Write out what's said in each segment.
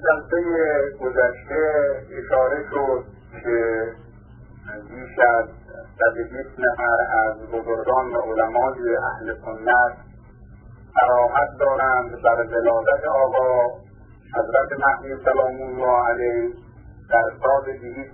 جلسه گذشته اشاره شد که بیش از 120 نفر از بزرگان و علمای اهل سنت صراحت دارند بر ولادت آقا حضرت مهدی سلام الله علیه در سال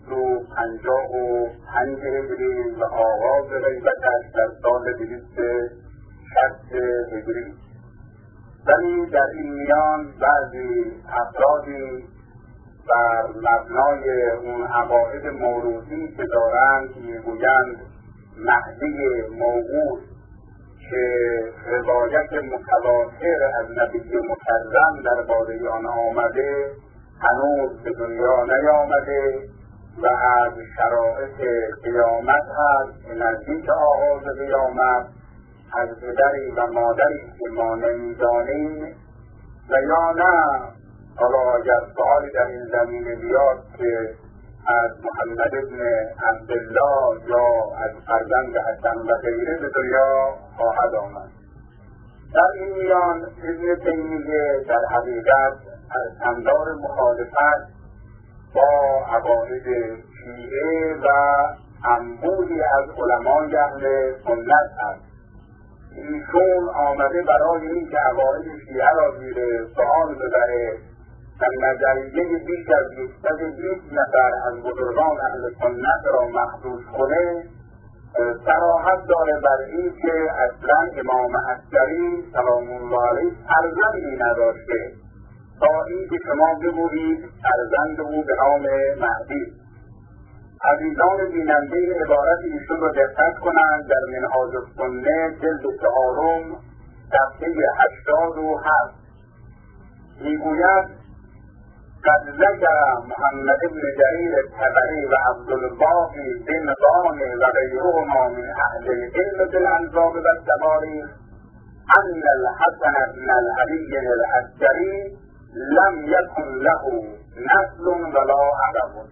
255 هجری و آغاز غیبتش در سال 260 هجری. ولی در این میان بعضی افرادی بر مبنای اون عقاید موروثی که دارند میگویند مهدی موعود که روایت متواتر از نبی مکرم درباره آن آمده هنوز به دنیا نیامده و از شرایط قیامت هست که نزدیک آغاز قیامت از پدری و مادری که ما نمیدانیم و یا نه حالا اگر سوالی در این زمینه بیاد که از محمد ابن عبدالله یا از فرزند حسن و غیره به دنیا خواهد آمد. در این میان ابن تیمیه در حقیقت از اندار مخالفت با عقاید شیعه و انبوهی از علمای اهل سنت است. ایشون آمده برای این که عقاید شیعه را زیر سؤال ببره و نظریه بیش از 120 نفر از بزرگان اهل سنت را محدود کنه، صراحت داره بر این که اصلا امام عسکری سلام الله علیه فرزندی نداشته تا این که شما بگویید فرزند او به نام مهدی. عزیزان بیننده عبارت ایشون را دقت کنند در منهاج السنه جلد 4 صفحه 87 میگوید قد ذکر محمد بن جریر الطبری و عبدالباقی بن قان و غیرهما من اهل العلم بالانساب و التواريخ ان الحسن بن العلی العسکری لم یکن له نسل ولا عقب.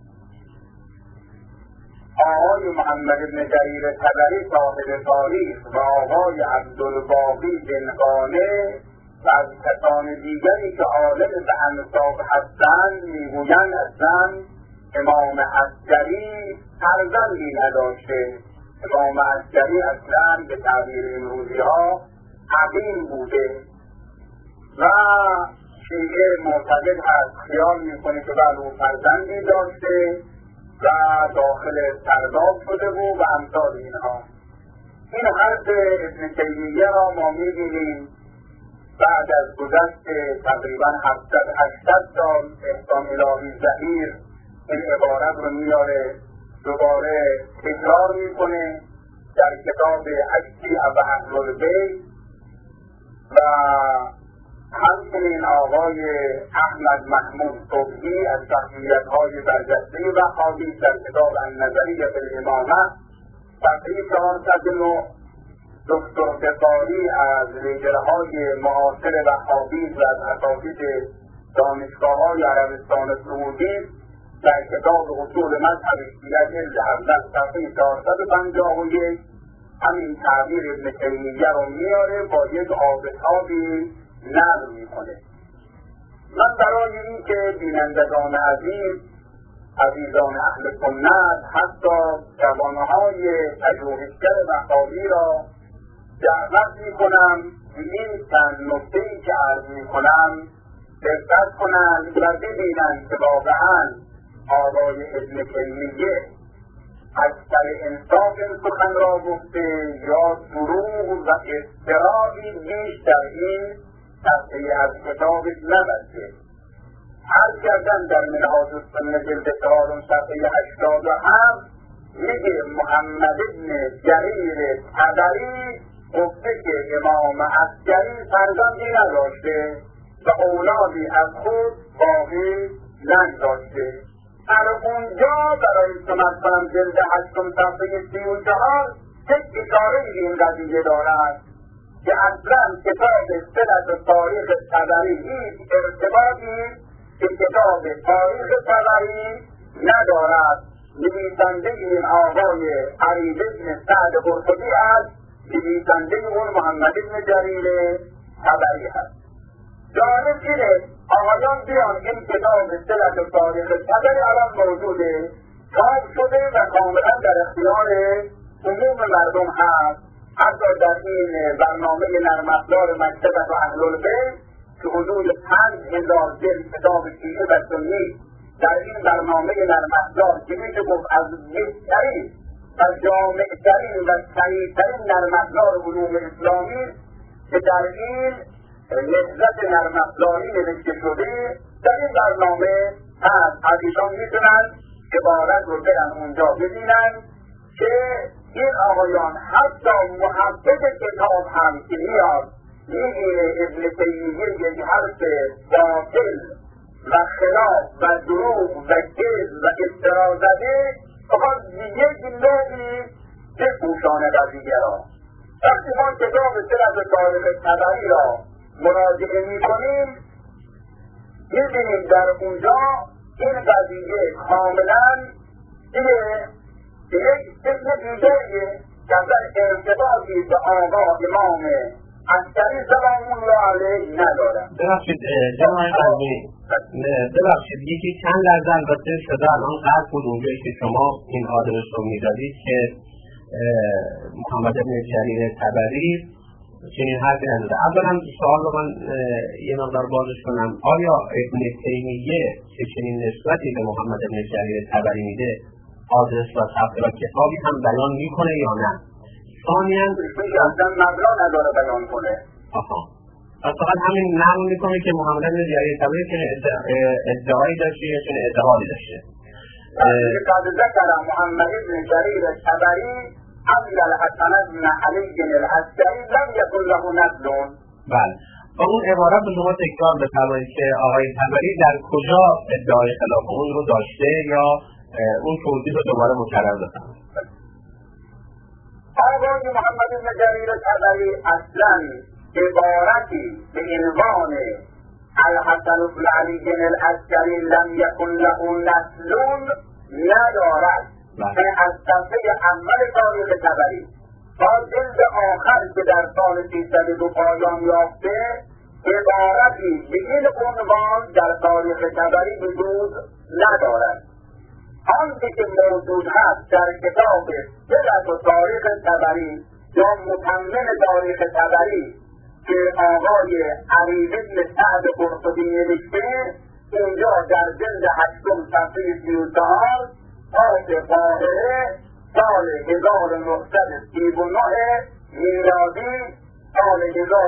آقای محمد بن جریر طبری صاحب تاریخ و آقای عبدالباقی بن قانه و از کسان دیگری که عالم به انساب هستند میگویند اصلا امام عسکری فرزندی نداشته. امام عسکری اصلا به تعبیر امروزی ها عقیم بوده و شیعه معتقد هست خیال میکنه که بله او فرزندی داشته و داخل سرداب شده بود و امثال اینها. این حرف ابن تیمیه را ما میبینیم بعد از گذشت تقریبا 700-800 سال احسان الهی ظهیر این عبارت رو میاره دوباره تکرار میکنه در کتاب عشقی و اهل البیت و همچنین آقای احمد محمود صبحی از شخصیت‌های برجسته وهابی در کتاب النظریه فی الامامه صفحه 409 دکتر بخاری از لیدرهای معاصر وهابی و از اساتید دانشگاه‌های عربستان سعودی در کتاب اصول مذهب شیعه جلد 17 صفحه 451 همین تعبیر ابن تیمیه رو میاره با یک آبتابی نقل میکنه. من برای این که بینندگان عزیز عزیزان اهل سنت حتی جوانهای پژوهشگر وهابی را دعوت میکنم این چند نکته‌ای که عرض میکنم دقت کنند و ببینند که واقعا آقای ابن تیمیه اکثر انصاف این سخن را گفته یا دروغ و افترائی بیش در این صفحه از کتابش نبسته. هر کردن در منهاج السنه جلد 4 صفحه 87 میگه محمد ابن جریر طبری گفته که امام عسکری فرزندی نداشته و اولادی از خود باقی نگذاشته. در اونجا برای شما کنم جلد 8 صفحه 34 یک اشاره این قضیه دارد که اصلا کتاب سنت تاریخ طبری هیچ ارتباطی که کتاب تاریخ طبری ندارد. نویسنده این آقای علی بن سعد قرطبی است، نویسنده اون محمد بن جریر طبری است. جالب اینه آقای آقایان بیان این کتاب صلة تاریخ طبری الان موجوده، چاپ شده و کاملا در اختیار عموم مردم هست. حتی در این برنامه نرم افزار مکتبت و اهل‌البیت که حدود 5000 جلد کتاب شیعه و سنی در این برنامه نرم افزار که میشه گفت از بهترین و جامع‌ترین و صحیح‌ترین نرم افزار علوم اسلامی که در این نهضت نرم افزاری نوشته شده در این برنامه هست. از ایشان میتونن عبارت رو برن اونجا ببینن که این آقایان حتی محقق کتاب هم که میاد میگیره ابن تیمیه یک حرف باطل و خلاف و دروغ و کذب و افترا زده فقط یک نوعی بپوشاند از دیگران. وقتی ما کتاب صلة تاریخ طبری را مراجعه میکنیم میبینیم در اونجا این قضیه کاملا یک اسم دیگریه که در ارتباطی به آقا امام عسکری سلام الله علیه ندارد. ببخشید جناب قاضی، ببخشید یکی چند لحظه البته شده الان قطع بود اونجایی که شما این آدرس رو میدادید که محمد ابن جریر طبری چنین حرفی نزده. اولا سوال رو من یه مقدار بازش کنم، آیا ابن تیمیه که چنین نسبتی به محمد ابن جریر طبری میده آدرس و ثبت و کتابی هم بیان میکنه یا نه؟ ثانیاً اصلا مبنا نداره بیان کنه. پس فقط همین نقل میکنه که محمد ابن جریر طبری که ادعایی داشته یا چنین اعتقادی داشته. قد ذکر محمد ابن جریر طبری ان الحسن بن علی العسکری لم یکن له نسل. بله، با اون عبارت رو شما تکرار بفرمایید که آقای طبری در کجا ادعای خلاف اون رو داشته یا اون توضیح رو دوباره مکرر بفرمایید. آقای محمد بن جریر طبری اصلا عبارتی به عنوان الحسن بن علی العسکری لم یکن له نسل ندارد. یعنی از صفحه اول تاریخ طبری تا جلد آخر که در سال 302 پایان یافته عبارتی به این عنوان در تاریخ طبری وجود ندارد. آنچه که موجود هست در کتاب صلة تاریخ طبری یا متمم تاریخ طبری که آقای علی بن سعد قرطبی نوشته، اونجا در جلد 8 صفحه 34 تاریخ قاهره سال 1939 میلادی سال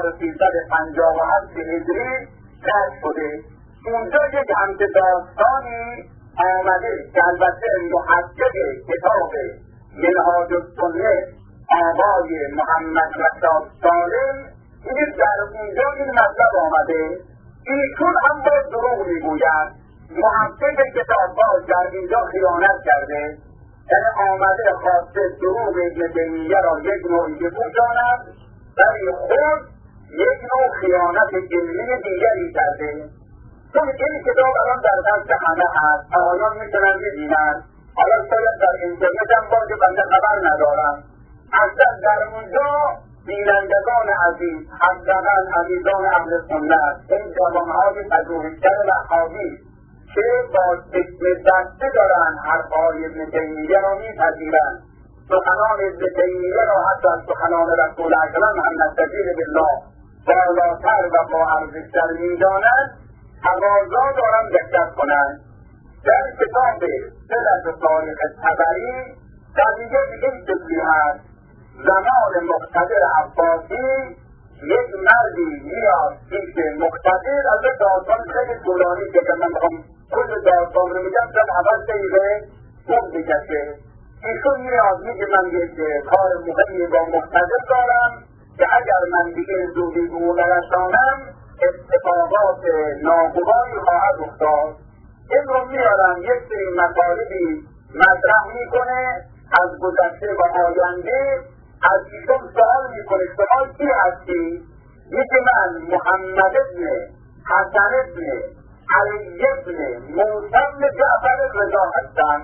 1357 هجری کشف شده. اونجا یک همچداستانی آمده که البته محقق کتاب منهاج السنه آقای محمد رشاد سالم این در اونجا این مطلب آمده. ایشون هم با دروغ میگوید. محقق کتاب باز در اینجا خیانت کرده، یعنی آمده خواسته دروغ ابن تیمیه را یک نوعی بپوشاند ولی خود یک نوع خیانت علمی دیگری کرده. چون این کتاب الان در دست همه هست، آقایان میتونن ببینن. حالا شاید در اینترنت هم باشه بنده خبر ندارم. اصلا در اونجا بینندگان عزیز، حداقل عزیزان اهل سنت، این جوانهای پژوهشگر وهابی که با چشم بسته دارن حرفهای ابن تیمیه را میپذیرند، سخنان ابن تیمیه را حتی از سخنان رسول اکرم نستجیر بالله بالاتر و با ارزشتر میدانند، تقاضا دارن دقت کنند. در کتاب صلة تاریخ طبری قضیه دیگه شکلی هست. زمان مقتدر عباسی یک مردی میاد پیش مقتدر، از داستان خیلی طولانی که من بخوام کل داستان رو میگم شاید 7 دقیقه خوب بکشه. ایشون میاد میگه من یک کار مهمی با مقتدر دارم که اگر من دیگه زودی به او نرسانم اتفاقات ناگواری خواهد افتاد. این رو میارم یک سری مطالبی مطرح میکنه از گذشته و آینده. از ایشون سوال میکنه شما کی هستی؟ میگه من محمد ابن حسن ابن علی ابن موسی ابن جعفر رضا هستم.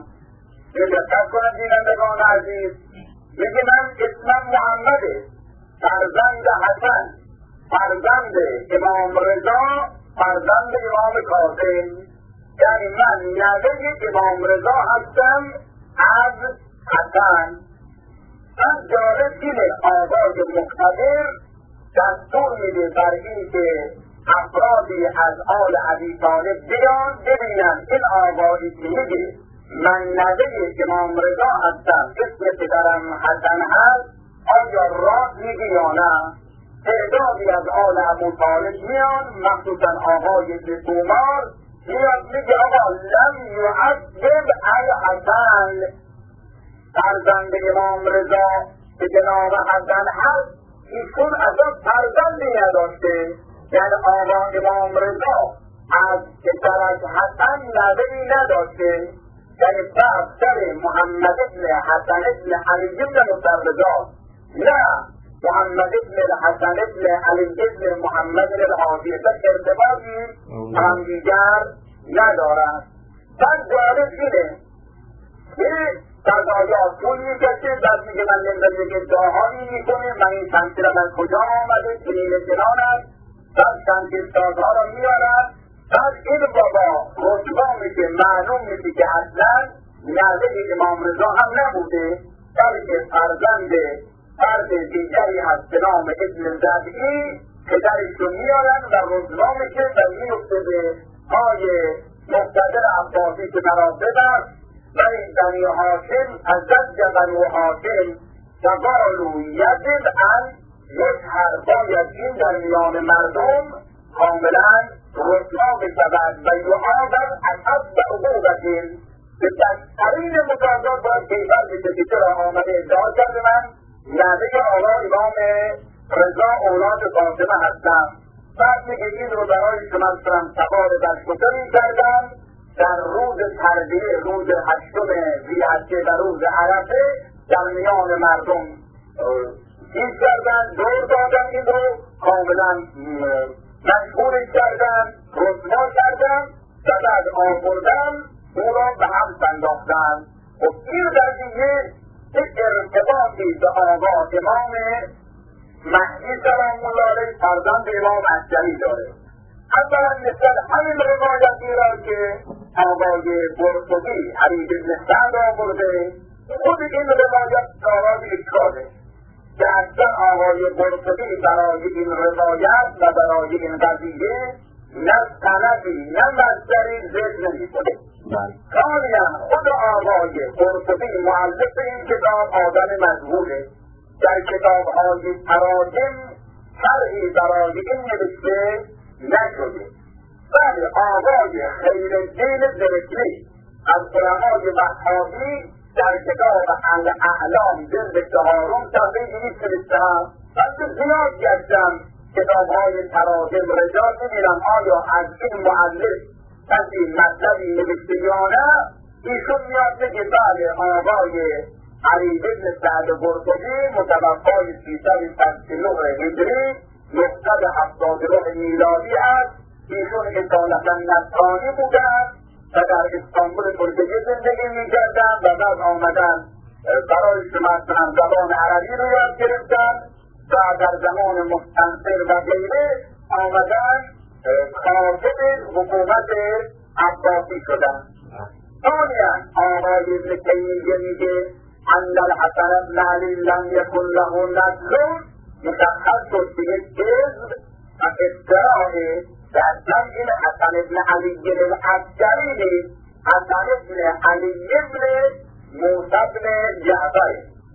دقت کنید بینندگان عزیز، میگه من اسمم محمده، فرزند حسن، فرزند امام رضا فرزند امام کاظم، یعنی من نوه امام رضا هستم از حسن. از جالب اینه آقای مقتدر دستور میده بر این که افرادی از آل ابی طالب بیان ببینن این آقایی که میگه من نوه امام رضا هستم، اسم پدرم حسن هست، آیا راست میگه یا نه؟ تعدادی از آل ابو طالب میان، مخصوصا آقای ابن تومار میاد میگه آقا لم یعذب الحسن، فرزند امام رضا که جناب حسن هست ایشون اصلا فرزندی نداشته، یعنی آقا امام رضا از پسرش حسن نوه‌ای نداشته، یعنی بعد سر محمد ابن حسن ابن علی ابن مصرضا، نه محمد ابن حسن ابن علی ابن محمد الحاضر ارتباطی هم دیگر ندارد. بعد جالب اینه که قضایات طول میکشه، بعد میگه من نمیدونم که دعایی میکنه، من این تمثیل از کجا آمده، چنین چنان است، بعد تمثیل سازها را میارد، بعد این بابا رتبا میشه، معلوم میشه که اصلا نوه امام رضا هم نبوده، بلکه فرزند فرد دیگری هست به نام ابن زبعی، پدرش رو میارن و رتبا میشه و میفته به پای مقتدر عباسی که مراتب است و این بنی هاشم از زد بنی هاشم و قالوا یجب ان یظهر، باید این در میان مردم کاملا رسوا بشود و یعاقب اشد عقوبة، به بدترین مجازات باید کیفر بشه که چرا آمده ادعا کرده من نوه آقا امام رضا اولاد فاطمه هستم. بعد میگه این رو برای شما سوار بر شتری کردم در روز تربیه، روز 8 ذی‌حجه و روز عرفه در میان مردم چیز کردن، دور دادن، این رو کاملا مشغولش کردن، رسوا کردن و بعد آوردن او را به حبس انداختن. و این در دیگه یک ارتباطی به آقا امام مهدی سلام الله علیه فرزند امام عسکری داره. اولا نسبت همین روایتی را که آقای برقی حبیب بن سعد آورده، خود این روایت دارای اشکاله که اصلا آقای برقی برای این روایت و برای این قضیه نه سندی نه مصدری ذکر نمی‌کنه. ثانیاً خود آقای برقی مؤلف این کتاب آدم مجهوله، در کتاب‌های تراجم شرحی برای این نوشته نشده. بله آقای خیرالدین زرکلی از علمای وهابی در کتاب الاعلام جلد 4 صفحه 227 بلکه زیاد گشتم کتاب‌های تراجم رجال می‌بینم آیا از این مؤلف کسی مطلبی نوشته یا نه. ایشون میاد که بله آقای علی بن سعد برقی متوفای 369 هجری 979 میلادی است. ایشون اصالتا نصرانی بودند و در استانبول ترکیه زندگی می‌کردند و بعد آمدن برای شما زبان عربی رو یاد گرفتند و در زمان مستنصر و غیره آمدن کاتب حکومت عباسی شدند. ثانیاً آقای ابن تیمیه میگه ان الحسن بن علی لم یکن له نسل، مشخص شد که یک کذب و افتراء و اصلا این حسن ابن علی العسکری نیست، حسن ابن علی ابن موسی ابن جعفر.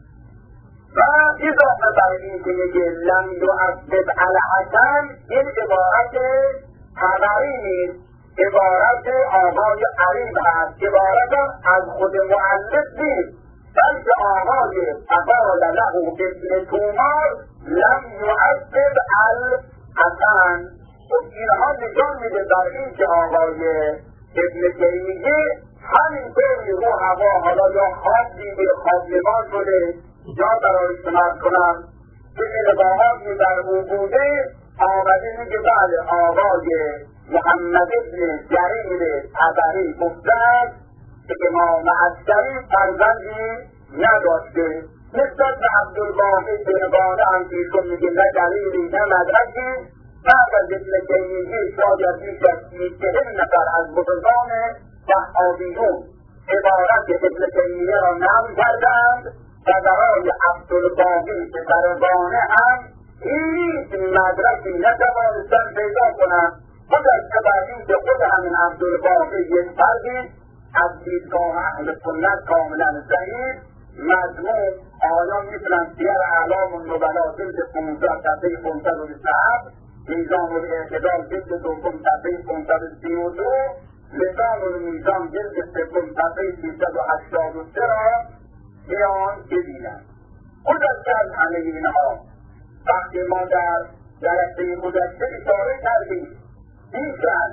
و اضافه بر این که میگه لم یعذب الحسن، این عبارت خبری نیست، عبارت آقای عریب هست، عبارت از خود مؤلف نیست، بلکه آقای فقال له ابن تومار لم یعذب الحسن. و اینها نشان میده بر این که آقای ابن تیمیه همینطور رو هوا حالا یا خواب دیده، خواب نما شده، یا برای سمت کنم که القاهاتی در او بوده، آمده میگه بله آقای محمد ابن جریر طبری گفتند که امام عسکری فرزندی نداشته. نسبت به عبدالواحد بن قانع هم ایشون میگه نه دلیلی نه مدرکی بعد از ابن تیمیه شاید بیش از 40 نفر از بزرگان وهابیون عبارت ابن تیمیه را نقل کردند و برای عبدالباقی که برگانه هم هیچ مدرکی نتوانستن پیدا کنند خود از تبعید که خود همین عبدالباقی یک فردی از دیدگاه اهل سنت کاملا ضعیف مضمون آیان میتونن سیر اعلام النبلا جلد 15 صفحه 527 میزان الاعتدال جلد دوم صفحه 532 لسان المیزان جلد سوم صفحه 383 را بیان ببینند. خود از همه اینها وقتی ما در جلسه گذشته اشاره کردیم بیش از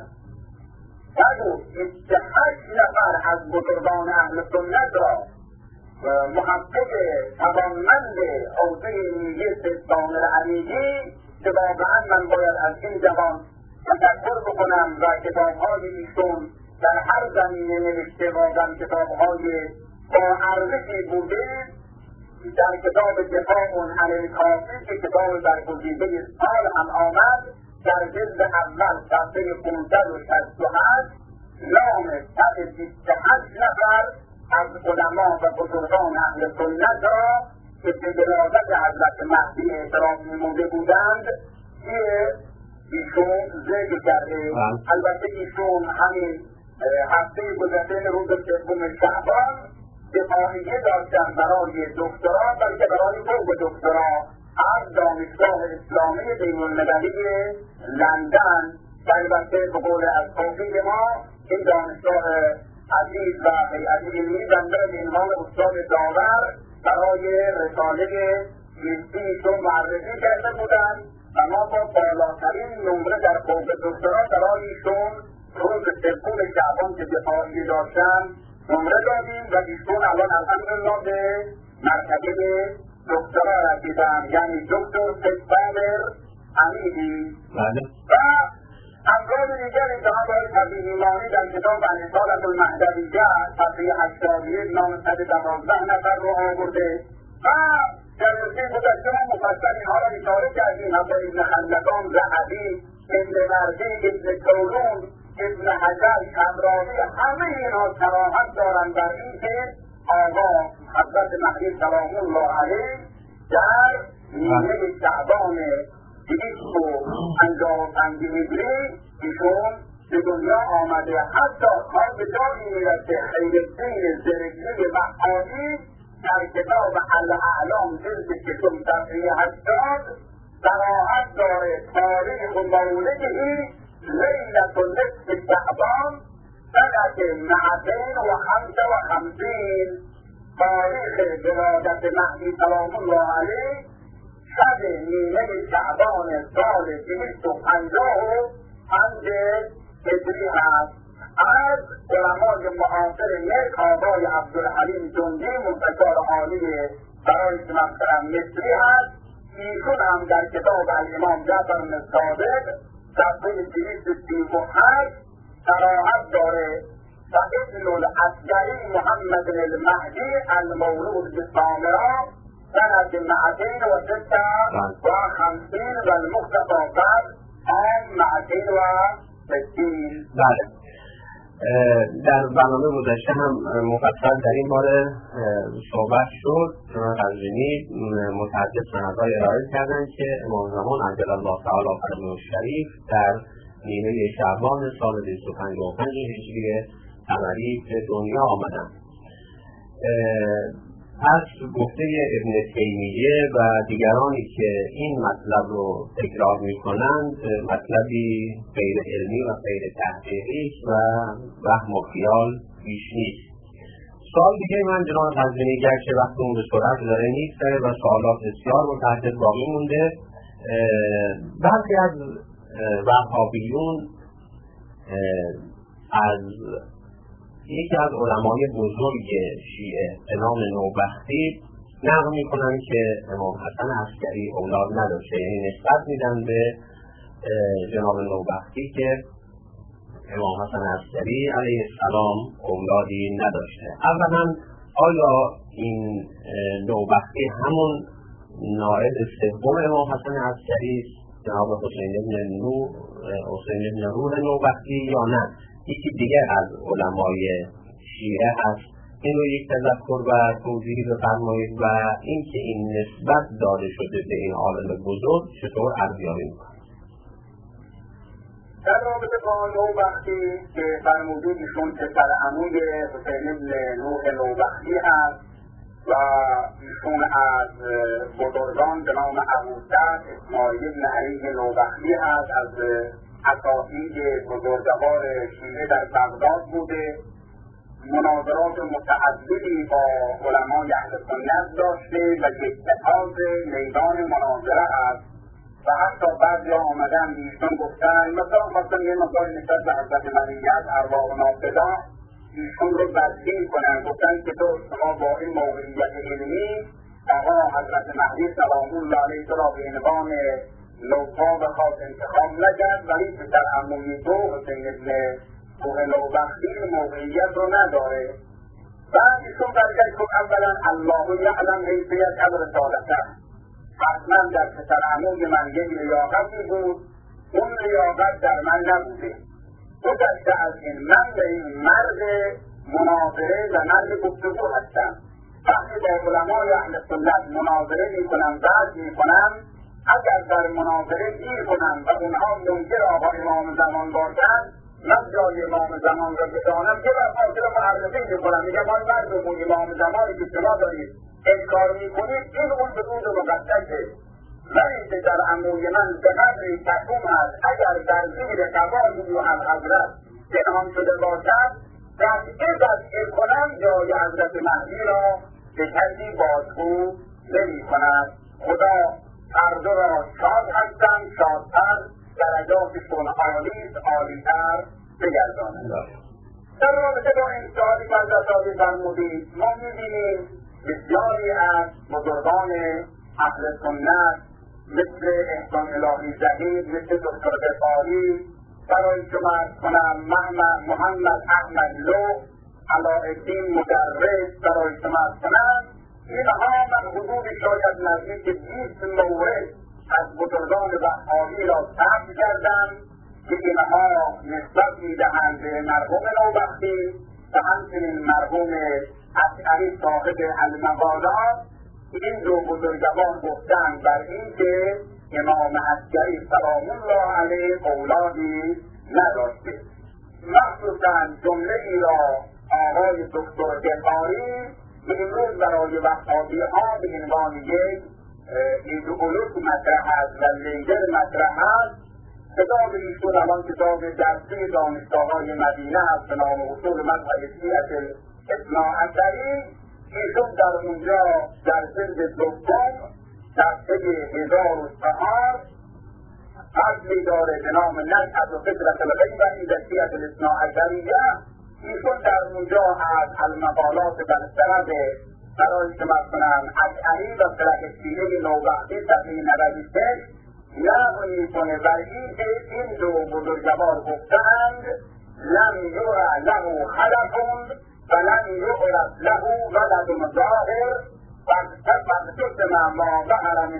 128 نفر از بزرگان اهل سنت را محقق توانمند حوزه علمیه سید علیگی که واقعا من باید از این جوان تشکر بکنم و کتاب‌های ایشون در هر زمینه نوشته واقعا کتاب‌های با ارزشی بوده. در کتاب دفاع عن الکافر که کتاب برگزیده سال هم آمد در جلد اول صفحه 568 نام 128 نفر از علما و بزرگان اهل سنت را که به ولادت حضرت مهدی اعتراف نموده بودند که ایشون ذکر کرده. البته ایشون همین هفته گذشته روز سوم شعبان دفاعیه داشتن برای دکترا بلکه برای فوق دکترا از دانشگاه اسلامی بین‌المللی لندن و البته به قول از توفیق ما این دانشگاه عزیز و هیئت علمی بنده به عنوان استاد داور برای رساله ایشون معرفی کرده بودند و ما با بالاترین نمره در فوق دکترا برای ایشون روز سوم شعبان که دفاعیه داشتن نمره دادیم و ایشون الان الحمدلله به مرتبه دکترا رسیدن، یعنی دکتر سپاور امیدی. و امراض دیگر انتها باید طبیعی مانی در کتاب انصالت المهدویه صفحه 81 نام 112 نفر رو آورده و جلسه گذشته ما مفصل اینها را اشاره کردیم. حتی ابن خندقان، ذهبی، ابن مردی، ابن طولون، ابن حجر، شمراوی همه اینها صراحت دارند بر این که آقا حضرت مهدی سلام الله علیه در نیمه شعبان 255 هجری ایشون به دنیا آمده. حتی کار به جایی میرسه خیرالدین زرگی وهابی در کتاب الاعلام جلد 6 صفحه 80 صراحت داره تاریخ مولدی لیلة نصف شعبان سنة 255 تاریخ ولادت مهدی سلام الله علیه شب نیمه شعبان سال 255 هجری هست. از علمای معاصر نیک آقای عبدالحلیم جندی مستشار عالی برای مقصرم مصری هست. ایشون هم در کتاب الامام جعفر بن صادق صفحه 238 صراحت داره و ابن العسکری محمد المهدی المولود بسامرا سنة 256 و المختفى بعد عام 260. بله، در برنامه گذشته هم مفصل در این باره صحبت شد. جناب قزوینی متعدد سندهای ارائه کردند که امام زمان عجل الله تعالی فرجه الشریف در نیمه شعبان سال 255 هجری قمری به دنیا آمدند. از گفته ابن تیمیه و دیگرانی که این مطلب رو تکرار میکنند مطلبی غیر علمی و غیر تحقیقی و وهم و خیال بیش نیست. سوال دیگه من جناب قزوینی گرچه وقتمون به سرعت داره نیست و سوالات بسیار متعدد باقی مونده. برخی از وهابیون از یکی از علمای بزرگ شیعه به نام نوبختی نقل میکنن که امام حسن عسکری اولاد نداشته، یعنی نسبت میدن به جناب نوبختی که امام حسن عسکری علیه السلام اولادی نداشته. اولا آیا این نوبختی همون نائب سوم امام حسن عسکری است جناب حسین بن روح نوبختی یا نه یکی دیگه از علمای شیعه هست؟ این رو یک تذکر و توضیحی بفرمایید و اینکه این نسبت داده شده به این عالم بزرگ چطور ارزیابی می‌کنید؟ در رابطه با نوبختی که فرمودید ایشون پسر عموی حسین بن روح نوبختی هست و ایشون از بزرگان به نام ابوسعد اسماعیل بن علی نوبختی هست، از اساتید بزرگوار شیعه در بغداد بوده، مناظرات متعددی با علمای اهل سنت داشته و اتخاذ میدان مناظره است و حتی بعضی آمدن ایشون گفتن مثلا خواستن یه مقدار نسبت به حضرت ملیت ارواح ناپدا ایشون رو بدبین کنن، گفتن که تو شما با این موقعیت علمی آقا حضرت مهدی سلام الله علیه را به عنوان لوقا به خاص انتخاب نکرد ولی پسر عموی تو حسین بن روح نوبختی موقعیت رو نداره. بعد ایشون برگشت گفت اولا الله یعلم حیثیت رسالته، حتما در پسر عموی من یک لیاقتی بود، اون لیاقت در من نبوده. گذشته از این من به این مرد مناظره و مرد گفتگو هستم. وقتی با علمای اهل سنت مناظره میکنم بعد میکنم اگر در مناظره گیر کنم و اونها منکر آقا امام زمان باشند من جای امام زمان را بدانم که بر خاطر معرفی میکنم، میگم آن مردمون امام زمانی که شما دارید انکار میکنید این اون بدون مقدسه ولی که در عموی من به قدری تکون است اگر در زیر قبالی و حضرت پنهان شده باشد قطعه قطعه کنم جای حضرت مهدی را به کسی بازگو نمی کند. خدا هر دو را شاد هستند، شادتر درجاتشون عالیست، عالیتر بگردانند. در رابطه با این سوالی که از اساتید فرمودید ما می‌بینیم بسیاری از بزرگان اهل سنت مثل احسان الهی زهیر، مثل دکتر غفاری، برای شما عرض کنم محمد احمد لو، علاءالدین مدرس، برای شما عرض کنم اینها من حدود شاید نزدیک 20 مورد از بزرگان وهابی را ثبت کردم که اینها نسبت میدهند به مرحوم نوبختی و همچنین مرحوم اشعری صاحب المقالات. این دو بزرگوار گفتند بر این که امام عسکری سلام الله علیه اولادی نداشته. مخصوصا جمله ای را آقای دکتر غفاری که امروز برای وهابی ها به عنوان یک ایدئولوژ مطرح است و لیدر مطرح است. کتاب ایشون الان کتاب درسی دانشگاه‌های مدینه است به نام اصول مذهب شیعة اثناعشری. ایشون در اونجا در جلد دوم صفحه 1004 فصلی داره به نام نشأة و فطرة الغیبة عند شیعة الاثناعشریة. ایشون در اونجا از المقالات برطرف برای شما کنم اشعری و فرق شیعه نوبختی صفحه 96 نقل میکنه بر این که این دو بزرگوار گفتند لم یرى له خلف و لم یعرف له ولد ظاهر فاقتسم ما ظهر من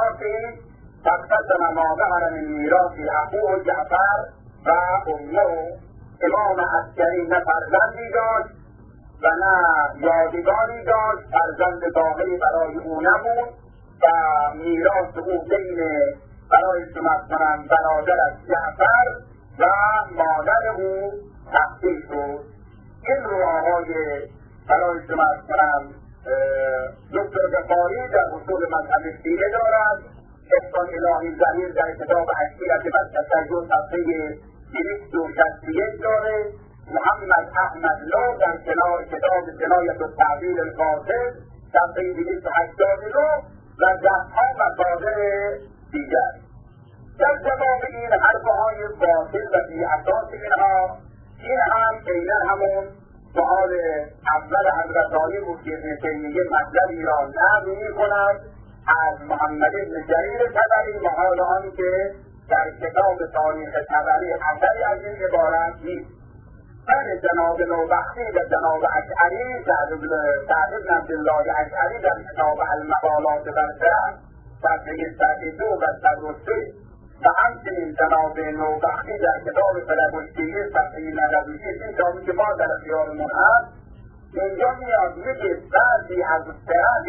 میراث اخوه جعفر و امه. امام عسکری نه فرزندی داشت و نه یادگاری داشت، فرزند ظاهری برای او نبود و میراث او بین برای شما کنم برادرش جعفر و مادر او تقسیم شد. این رو آقای برای شما کنم دکتر غفاری در اصول مذهب شیعه دارد. احسان الهی زهیر در کتاب عقیدة و تشیع صفحه 261 داره. محمد احمد لو در کتاب جنایت التعبیر الفاسد صفحه 289 و ده‌ها مصادر دیگر. در جواب این حرفهای باطل و بی اساس اینها این هم عیناً همون سؤال اول حضرت عالی بود که ابن تیمیه مطلبی را نقل می‌کند از محمد بن جریر طبری محال آن که در کتاب تاریخ طبری اثری از این عبارت نیست. بین جناب نوبختی و جناب اشعری سعد بن عبدالله اشعری در کتاب المقالات برطرف صفحه 102 و 103 و همچنین جناب نوبختی در کتاب فلک‌الشیعه صفحه 96 این کتابی که ما در اختیارمون هست اینجا میاد میگه بعضی از فرق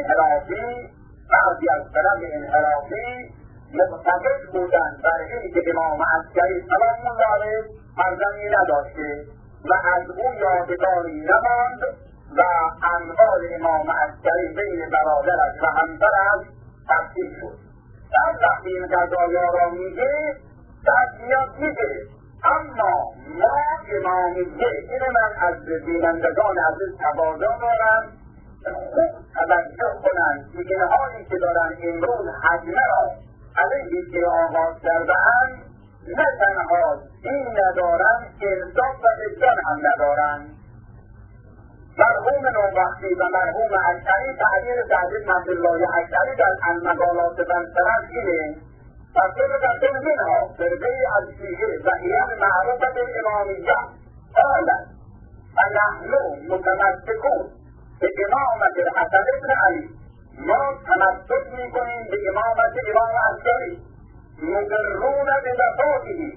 انحرافی متفق بودن بر این که امام عسکری سلام الله علیه فرزندی نداشته و از او یادگاری نماند و اموال امام عسکری بین برادرش و همسرش تقسیم شد. در وقتی این قضایا را میگه بعد میاد میگه اما ما امامیه، این من از بینندگان عزیز تقاضا دارم خوب توجه کنند که اینهایی که دارن امروز حجمه را علیه که آغاز کرده‌اند نه تنها دین ندارند، انصاف و وجدان هم ندارند. مرحوم نوبختی و مرحوم اشعری تعبیر سعد عبدالله اشعری در المقالات بنصرت اینه و فرقة منها فرقه از شیعه و ایان معروفة الامامیه قالت فنحن متمسکون به امامت الحسن ابن علی، ما تمسک میکنیم به امامت امام عسکری، مقرون به وفاته،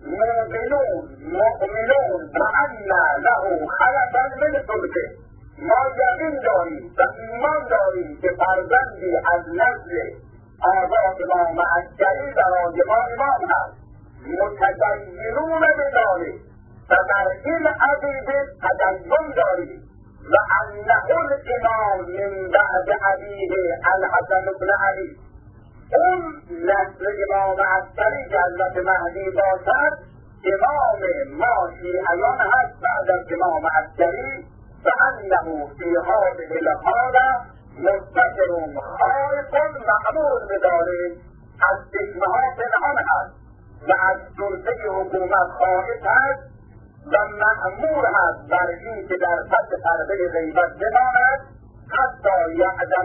مؤمنون و ان له خلفا من سلطه، ما یقین داریم و ایمان داریم که فرزندی از نسل آقا امام عسکری برای ما امام هست، متدینون به ذلک و در این عقیده تدین داریم و انه الامام من بعد ابیه الحسن بن علی، اون نسل امام عسکری که حضرت مهدی باشد امام ما شیعیان هست بعد از امام عسکری و انه فی هذه الحاله مستقر خائف مأمور بذلک، از چشمه ها پنهان هست و از سلطه حکومت خائف هست و مأمور هست بر این که در پس پرده غیبت بماند حتی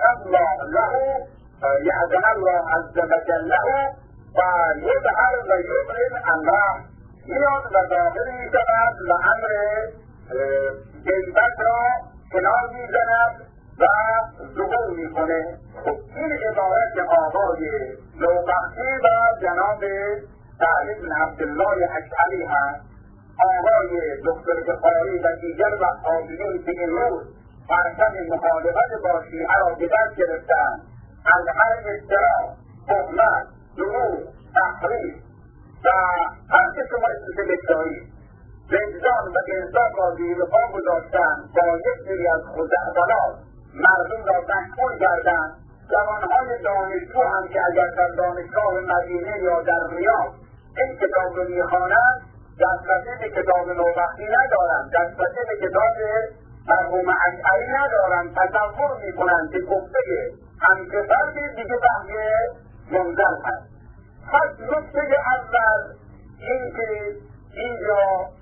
یأذن الله عز وجل له و یظهر و یبرم امره، میاد و ظاهر میشود و امر غیبت را کنار میزند و ظهور میکنه. این عبارت آقای نوبختی و جناب سعد بن عبدالله اشعری هست. آقای دکتر بخاری و دیگر وهابیون که امروز فرصت مخالفت با شیعه را به دست گرفتند، از هر افترا، تهمت، دروغ، تحریف و هر که شما اسمش بگذارید وجدان و انصاف را زیر پا گذاشتند، با یک سری از خزعبلات مردم را مشغول کردند. جوانهای دانشجو هم که اگر در دانشگاه مدینه یا در ریاض این کتاب رو میخوانند دسترسی به کتاب نوبختی ندارند، دسترسی به کتاب مرحوم اشعری ندارند، تصور میکنند که گفته همکفردی دیگه بحث منزل هست. پس نکته اول این که اینجا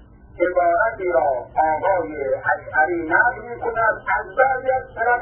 عبارتی را آقای اشعری نقل میکند از بعضی از فرق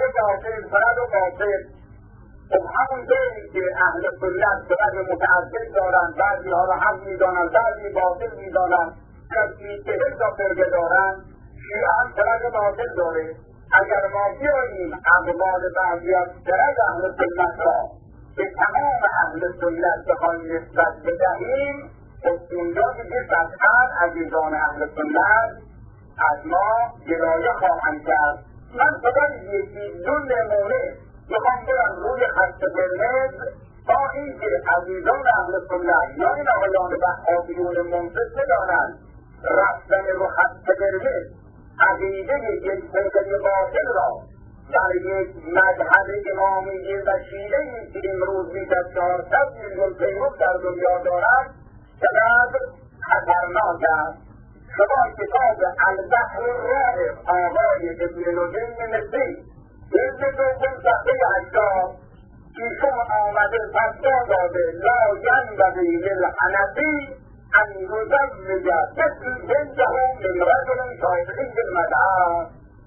و باطل. خب همونطوری که اهل سنت فرق متعدد دارند، بعضی ها را حق میدانند، بعضی باطل میدانند، کسی 40 تا فرقه دارند، شیعه هم فرق باطل داره. اگر ما بیاییم اقوال بعضی از فرق اهل سنت را به تمام اهل سنت بخواهیم نسبت بدهیم، خب اونجا دیگه قطعا عزیزان اهل سنت از ما گلایه خواهند کرد. من فقط یکی دو نمونه میخوام برم روی خط قرمز تا اینکه عزیزان اهل سنت یا این آقایان وهابیون منصف بدانند رفتن رو خط قرمز عقیده یک فرقه باطل را در یک مذهب امامیه و شیعه‌ای که امروز بیش از 400 میلیون پیرو در دنیا دارد چقدر خطرناک است. شما کتاب البحر الرائق آقای ابن نجیم مصری جلد دوم صفحه 80 ایشون آمده فتوا داده لا ینبغی للحنفی ان یزوج بنته من رجل شایعی بالمذهب.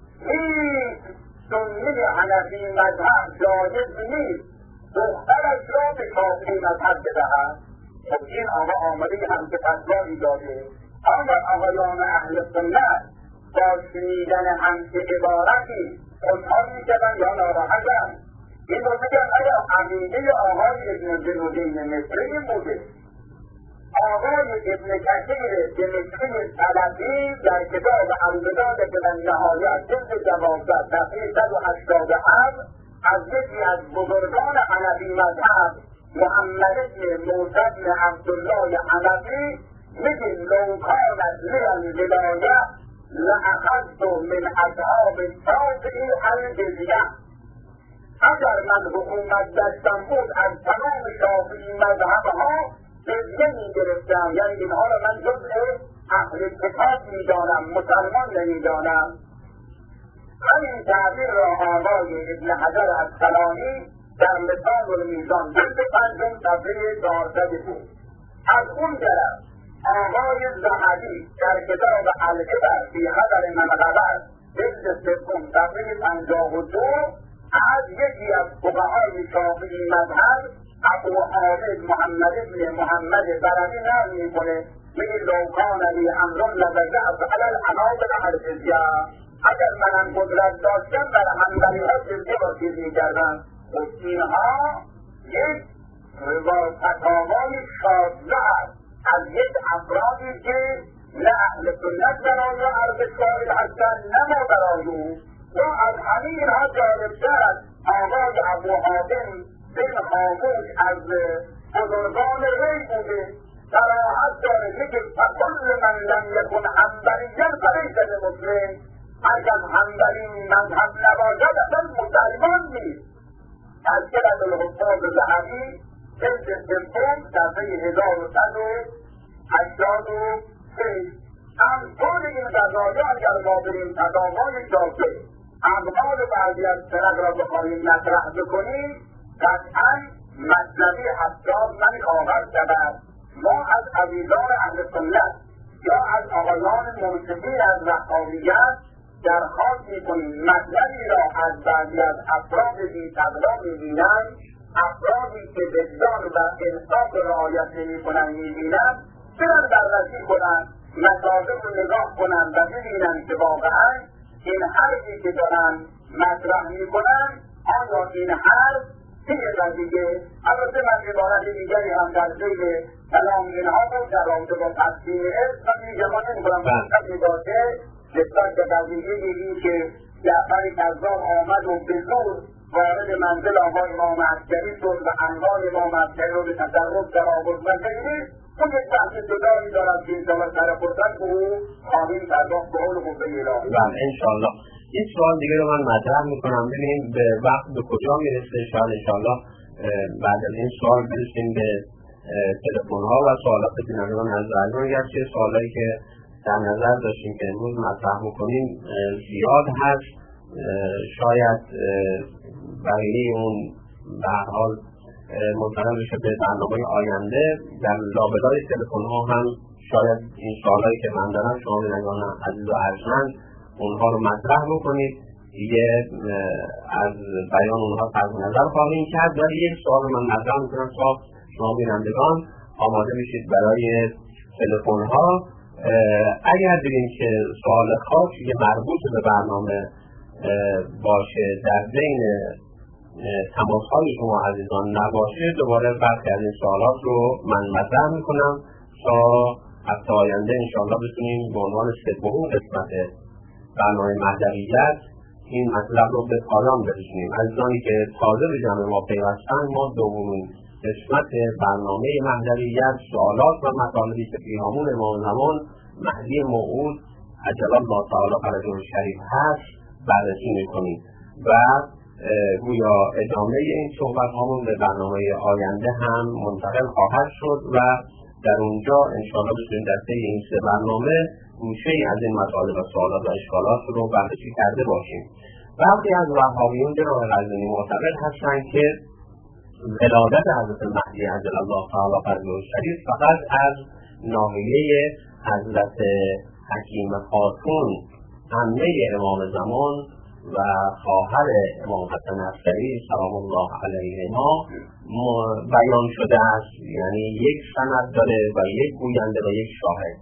هیچ سنی حنفی مذهب جایز نیست دخترش را به کافری مذهب بدهد. خب این آقا آمده هم که فتوایی داده. اما آقایان اهل سنت با شنیدن همچه عبارتی خوشحال میشدن یا ناراحتن؟ این رو بگن اگر عقیده آقای ابن جنودین مصری بوده آقای ابن کثیر دمشقی طلبی در کتاب الوداد به النهایه جلد 12 صفحه 187 از یکی از بزرگان حنفی مذهب محمد بن موسی بن عبدالله حنفی میگه لو کانت لی الولایه لأخذت من اصحاب الشافعی الجزیه، اگر من حکومت داشتم بود از تمام شافعی مذهبها جزیه میگرفتم، یعنی اینها را من جزء اهل کتاب میدانم، مسلمان نمیدانم. همین تعبیر را آقای ابن حجر عسقلانی در لسان المیزان جلد 5 صفحه 400 بود. از اون طرف آقای ذهبی در کتاب الکبر فی خبر من غبر جلد 3 صفحه 52 از یکی از فقهای شافعی مذهب ابو حامد محمد بن محمد برمی نقل میکنه، میگه لو کان لی امر لوضعت علی العناصر الجزیه، اگر منم قدرت داشتم بر حنبلی‌ها جزیه واجب میکردم. خب اینها یک فتاوای شاذه است از یک افرادی که نه اهل سنت برای عرض شاهد هستند نه ما برای او، و از همین اینها جالبتر است آقای ابو حاتم بن خاموش از بزرگان ری بوده، صراحت داره میگه فکل من لم یکن حنبلیا فلیس بمسلم، اگر حنبلی مذهب نباشد اصلا مسلمان نیست. از کلت الحفاظ ذهبی جلد 3 صفحه 1183. همطور این قضایا اگر ما بریم تداوای شافعی اقوال بعضی از فرق را بخواهیم مطرح بکنیم، قطعا مطلبی حساس نمیخواهد شود. ما از عزیزان اهل سنت یا از آقایان منصفین از وهابیت درخواست میکنیم مطلبی را از بعضی از افراد بی‌تقوا میبینند، افرادی که وجدان و انصاف رعایت نمیکنند میبینند، برن بررسی کنند، مصادیق رو نگاه کنند و ببینند که واقعا این حرفی که دارن مطرح میکنن آیا این حرف چیه دیگه. البته من عبارت دیگری هم در ذیل کلام اینها بود در رابطه با تقسیم اسم و میگمان نمیکنم باشد باشه نسبت به قضیه این که جعفر کذاب آمد و به زور وارد منزل آقا امام عسکری شد و انوار امام عسکری رو به تصرف در آورد و غیره. اون یک بحث جدایی دارد که انشاءالله سر فرصت به او خواهیم پرداخت به قول قوه الهی. بله انشاءالله. یک سوال دیگه رو من مطرح میکنم، ببینیم به وقت به کجا میرسه. شاید انشاءالله بعد از این سوال برسیم به تلفن ها و سوالات بینندگان از درگاه. گرچه سوالایی که در نظر داشتیم که امروز مطرح میکنیم زیاد هست، شاید بقیه اون به هر حال منتقل بشه به برنامه آینده. در لابلای تلفن ها هم شاید این سوالایی که من دارم شما بینندگان عزیز و ارجمند اونها رو مطرح بکنید، دیگه از بیان اونها طرز نظر خواهیم کرد. ولی یک سوال رو من مطرح میکنم تا شما بینندگان آماده بشید برای تلفن ها. اگر دیدیم که سوال خاصی که مربوط به برنامه باشه در بین تماس‌های شما عزیزان نباشه، دوباره برخی از این سوالات رو من مطرح میکنم تا هفته آینده انشاءالله بتونیم به عنوان سومین قسمت برنامه مهدویت این مطلب رو به پایان برسونیم. عزیزانی که تازه به جمع ما پیوستن، ما دومین قسمت برنامه مهدویت سوالات و مطالبی که پیرامون امام زمان مهدی موعود عجل الله تعالی فرجه الشریف هست بررسی میکنیم و گویا ادامه این صحبت هامون به برنامه آینده هم منتقل خواهد شد و در اونجا انشاءالله بتونیم در طی این سه برنامه گوشه‌ای از این مطالب و سوالات و اشکالات رو بررسی کرده باشیم. برخی از وهابیون جناب غزنوی معتقد هستند که ولادت حضرت مهدی عجل الله تعالی فرجه الشریف فقط از ناحیه حضرت حکیم خاتون عمه امام زمان و خواهر امام حسن عسکری سلام الله علیهما بیان شده است، یعنی یک سند داره و یک گوینده و یک شاهد.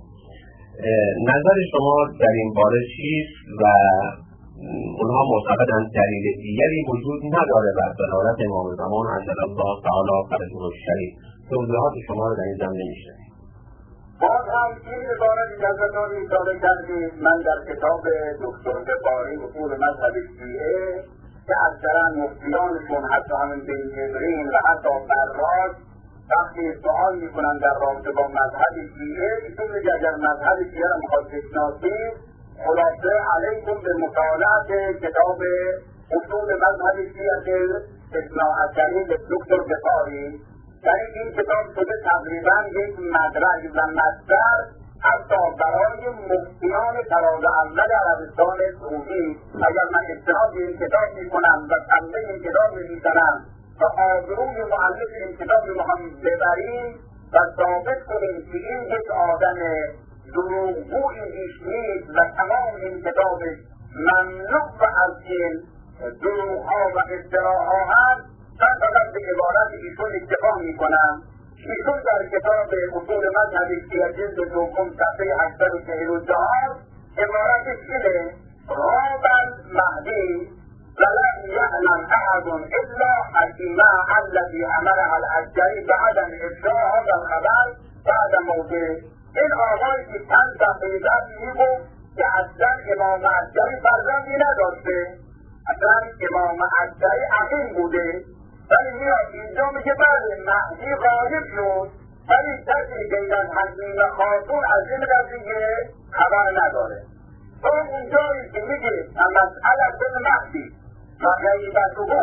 نظر شما در این باره چیست و اونها معتقدند دلیل دیگری وجود نداره بر دلالت امام زمان عجل الله تعالی فرجه الشریف؟ توضیحات شما رو در این زمینه میشنویم. باز هم این عبارتی که ازتون اشاره کردید، من در کتاب دکتر غفاری اصول مذهب شیعه که اکثرا مفتیانشون حتی همین بن جبرین و حتی براج وقتی سوال میکنن در رابطه با مذهب شیعه، ایشون میگه اگر مذهب شیعه را میخواد بشناسید خلاصه علیکم به مطالعه کتاب اصول مذهب شیعه اثناعشری به دکتر غفاری. در این کتاب شده تقریبا یک مدرج و مصدر حتی برای مفتیان طراز اول عربستان سعودی. اگر من استناد به این کتاب میکنم و تنبه این کتاب میزنم و آبروی مؤلف این کتاب رو هم ببریم و ثابت کنیم که این یک آدم دروغگویی بیش نیست و تمام این کتاب مملو و از این دروغها و افتراها هست، من فقط به عبارت ایشون اکتفا میکنم. ایشون در کتاب اصول مذهب شیعه جلد دوم صفحه 844 عبارتش اینه: غاب المهدی ولم یعلم احد الا حکیمه الذی امره العسکری بعد از افشاء هذا الخبر بعد موته. این آقایی که چند صفحه بعد میگفت که اصلا امام عسکری فرزندی نداشته، اصلا امام عسکری عقیم بوده، ولی میاد اینجا میگه بله مهدی غایب شد، ولی کسی غیر از حکیم خاتون از این قضیه خبر نداره. تو اونجایی که میگه مسئله المهدی و غیبته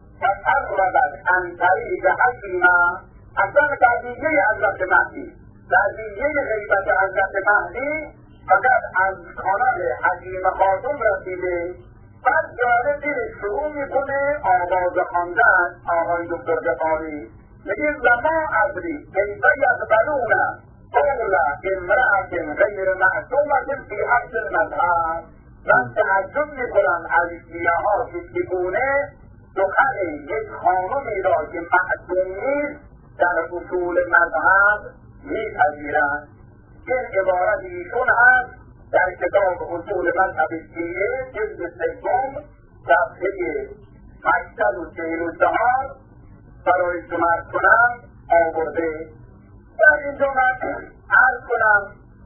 فتقربت عن طریق حکیمه، اصلا قضیه حضرت مهدی، قضیه غیبت حضرت مهدی فقط از کانال حکیم خاتون رسیده. بعد جالب دیره شروع میکنه آواز خواندن آقای دکتر غفاری، میگه زما ادری کیف یقبلون قول امرأة غیر معصومة فی حق المذهب. من تعجب میکنم از شیعه‌ها که چگونه سخن یک خانمی را که معصوم نیست در اصول مذهب میپذیرند. این عبارت ایشون هست در کتاب اصول مذهب شیعه جلد سوم صفحه 844 برای شما عرض کنم آورده. در اینجا من عرض کنم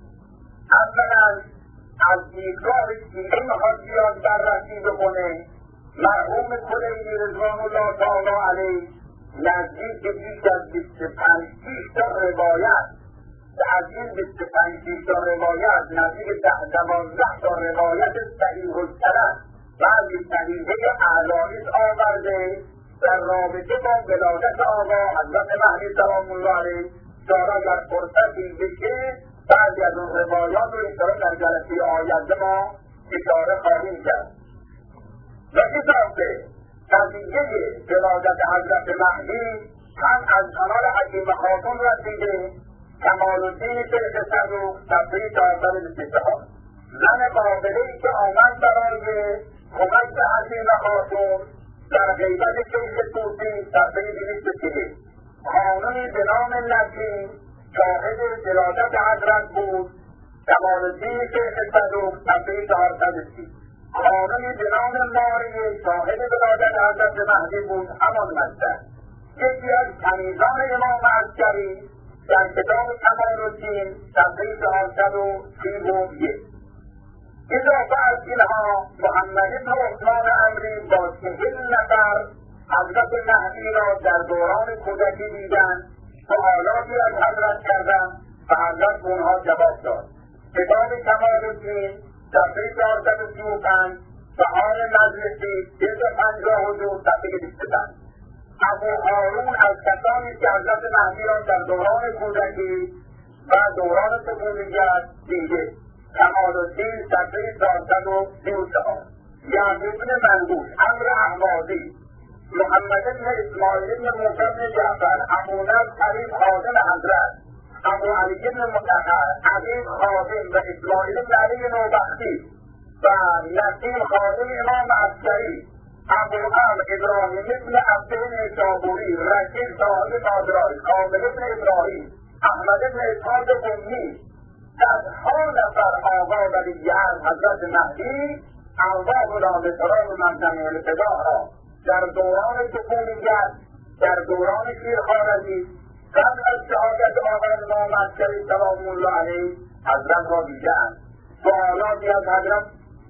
اولا از دیدگاه شیعه میخواد بیاد بررسی بکنه. مرحوم کلینی رضوان الله تعالی علیه نزدیک بیش از 25 تا روایت، از این 25 تا روایت نزدیک 10-12 تا روایت صحیح السند و از صحیحه احادیث آورده در رابطه با ولادت آقا حضرت مهدی سلام الله علیه. شما در فرصتی بشه بعضی از اون روایات رو اشاره در جلسه آینده ما اشاره خواهیم کرد. و کتابه قضیه ولادت حضرت مهدی هم از کانال حکیم خاتون رسیده. کمال الدین شیخ صدوق صفحه 424 زن قابله‌ای که آمد برای کمک به حکیم خاتون در غیبت شیخ طوسی صفحه 240 خانمی به نام نسیم شاهد ولادت حضرت بود. کمال الدین شیخ صدوق صفحه 430 خانمی به نام ماریه شاهد ولادت حضرت مهدی بود. همان مصدر یکی از کنیزان امام عسکری در کتاب کمال الدین صفحه 431 اضافه از اینها محمد بن عثمان عمری با 40 نفر حضرت مهدی را در دوران کودکی دیدند، سوالاتی از حضرت کردند و حضرت به اونها جواب داد. کتاب کمال الدین صفحه 435 سحار مجلسی جلد 52 صفحه 25 ابو هارون از کسانی که حضرت مهدی را در دوران کودکی و دوران طفولیت دیده. کمال الدین صفحه 434 یعقوب بن منقوش امر احوازی محمد بن اسماعیل بن موسی بن جعفر ابو نصر حبیب خادم حضرت ابو علی بن مطهر حبیب خادم و اسماعیل بن علی نوبختی و نسیم خادم امام عسکری ابو عمرو ابراهیم بن عبدالله شابوری رشید صاحب نادرای کامل بن ابراهیم احمد بن اسحاق قمی صدها نفر آقا ولیعهد حضرت مهدی ارواح را به سراغ منظم الفداء را در دوران طفولیت در دوران شیرخوارزی قبل از شهادت آقای امام عسکری سلام الله علیه حضرت را دیدند، سوالاتی از حضرت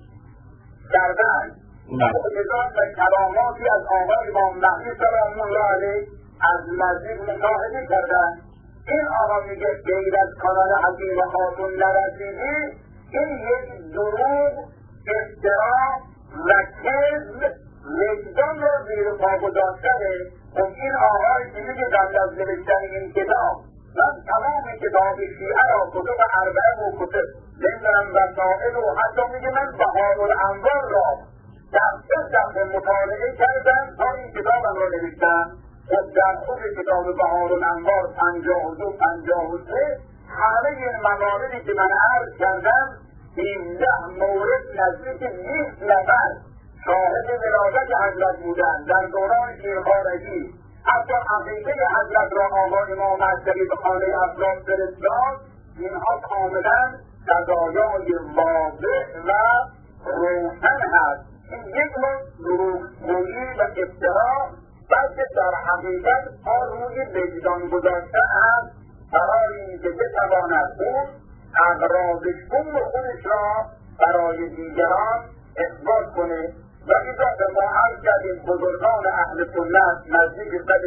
کردند، معجزات و کراماتی از آقای امام مهدی سلام الله علیه از نزدیک مشاهده کردند. این آقا میگه غیر از کانال حکیم خاتون نرسیدی، این یک دروغ، افترا و کذب وجدان را زیر پا گذاشتنه. خب این آقای میگه قبل از نوشتن این کتاب من تمام کتاب شیعه را، کتب اربعه و کتب نمیدونم وسائل و حتی میگه من بهارالانوار را در 3 صفحه مطالعه کردم تا این کتابم را نوشتم. خب در خود کتاب بهارالانوار 52 53 همه این مواردی که من عرض کردم 17 مورد نزدیک 20 نفر شاهد ولادت حضرت بودند در دوران شیرخوارگی. حتی عقیده حضرت را آقای امام عسکری به خانه افراد فرستاد. اینها کاملا قضایای واضح و روشن هست. این یک نوع دروغگویی و افترا بلکه در حقیقت پا روی وجدان گذاشته است برای اینکه بتواند اون اغراض کل خودش را برای دیگران اثبات کنه. و اینجا به ما عرض کردیم بزرگان اهل سنت نزدیک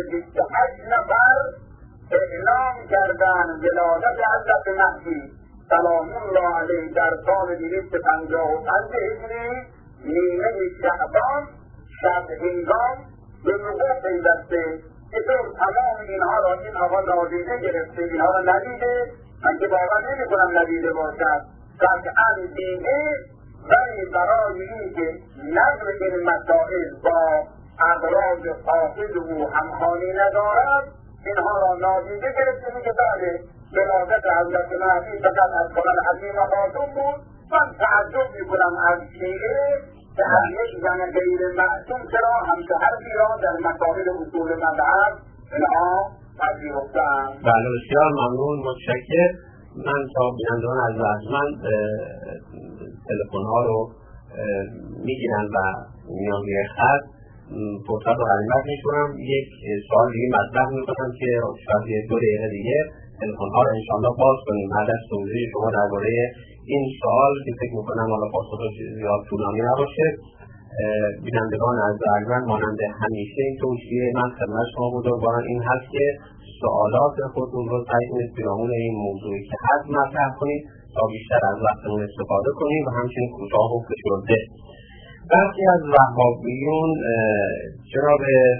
128 نفر اعلام کردند ولادت حضرت مهدی سلام الله علیه در سال 255 هجری نیمه شعبان شب هنگام به موقع پیوسته. چطور تمام اینها را این آقا نادیده گرفته، اینها را ندیده؟ من که باور نمی‌کنم ندیده باشد، قطعاً دیده، ولی برای اینکه نظر این مسائل با اغراض فاسد او همخوانی ندارد اینها را نادیده گرفته. میگه بله ولادت حضرت مهدی فقط از کانال حکیم خاتون بود. من تعجب میکنم از شیعه که از یک زن غیر معصوم چرا همشهری را در مسائل اصول مذهب اینها پذیرفتند. بله بسیار ممنون، متشکر. من تا بینندگان از من تلفن ها رو میگیرن و میان روی خط فرصت رو غنیمت میکنم. یک سوال دیگه مطرح میکنم که شاید 2 دقیقه دیگه تلفن ها رو انشاءالله باز کنیم بعد از توضیح شما درباره این سوال که فکر میکنم حالا پاسخش زیاد طولانی نباشه. بینندگان از من مانند همیشه این توصیه من خدمت شما بزرگواران این هست که سوالات خودتون رو سعی کنید پیرامون این موضوعی که هست مطرح کنید تا بیشتر از وقتمون استفاده کنیم و همچنین کوتاه و فشرده. برخی از وهابیون جناب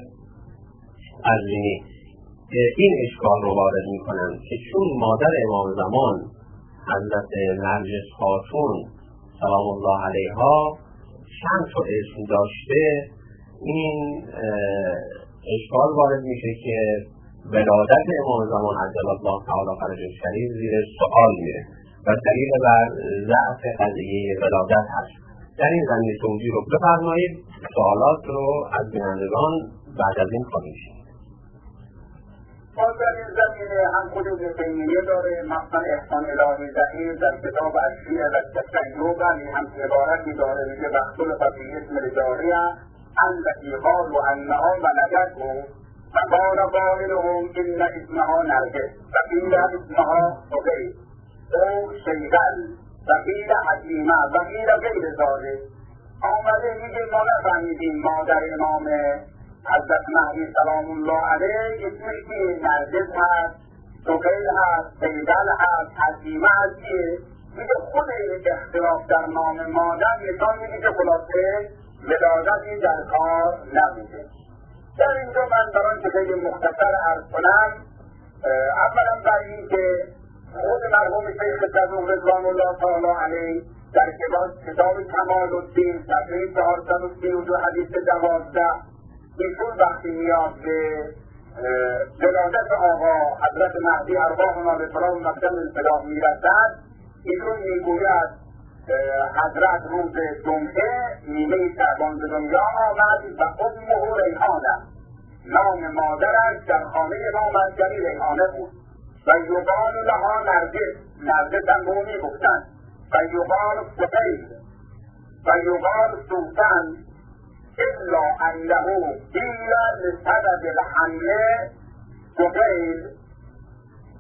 عزیزی این اشکال رو وارد میکنن که چون مادر امام زمان حضرت نرجس خاتون سلام الله علیها چند تا اسم داشته، این اشکال وارد میشه که ولادت امام زمان عجل الله تعالی فرجه شریف زیر سؤال میره و دلیل بر ضعف قضیه ولادت هست. در این زمینه توضیح رو بفرمایید. سوالات رو از بینندگان بعد از این خواهیم شد. در این زمینه هم خود ابن تیمیه داره، مثلا احسان الهی ظهیر در کتاب اشریه و تشیع هم عبارتی داره میگه مختلف فی اسم رجالیه التي قالوا انها ولدته فقال قائلهم ان اسمها نرجس وقیل اسمها عبید او شیغل وقیل حکیمه وقیل غیر ذلک. آمده میگه ما نفهمیدیم مادر امام حضرت مهدی سلام الله علیه اسمش که نرجس هست، عبید هست، شیغل هست، حکیمه هست. میگه خود این اختلاف در نام مادر نشان میگه که خلاصه ولادتی در کار نبوده. در اینجا من برای که خیلی مختصر عرض کنم، اولا بر این که خود مرحوم شیخ صدوق رضوان الله تعالی علیه در کتاب کمال الدین صفحه 432 حدیث 12 ایشون وقتی میاد به ولادت آقا حضرت مهدی ارواحنا بسلام مقدم الفلاح میرسد، ایشون میگوید حضرت روز جمعه نیمه شعبان به دنیا آمد و امه ریحانه، نام مادرش در خانه امام عسکری ریحانه بود و یقال لها نرجس، نرجس هم به او میگفتند و یقال سفید و یقال سوسن الا انه قیل لسبب الحمله سفید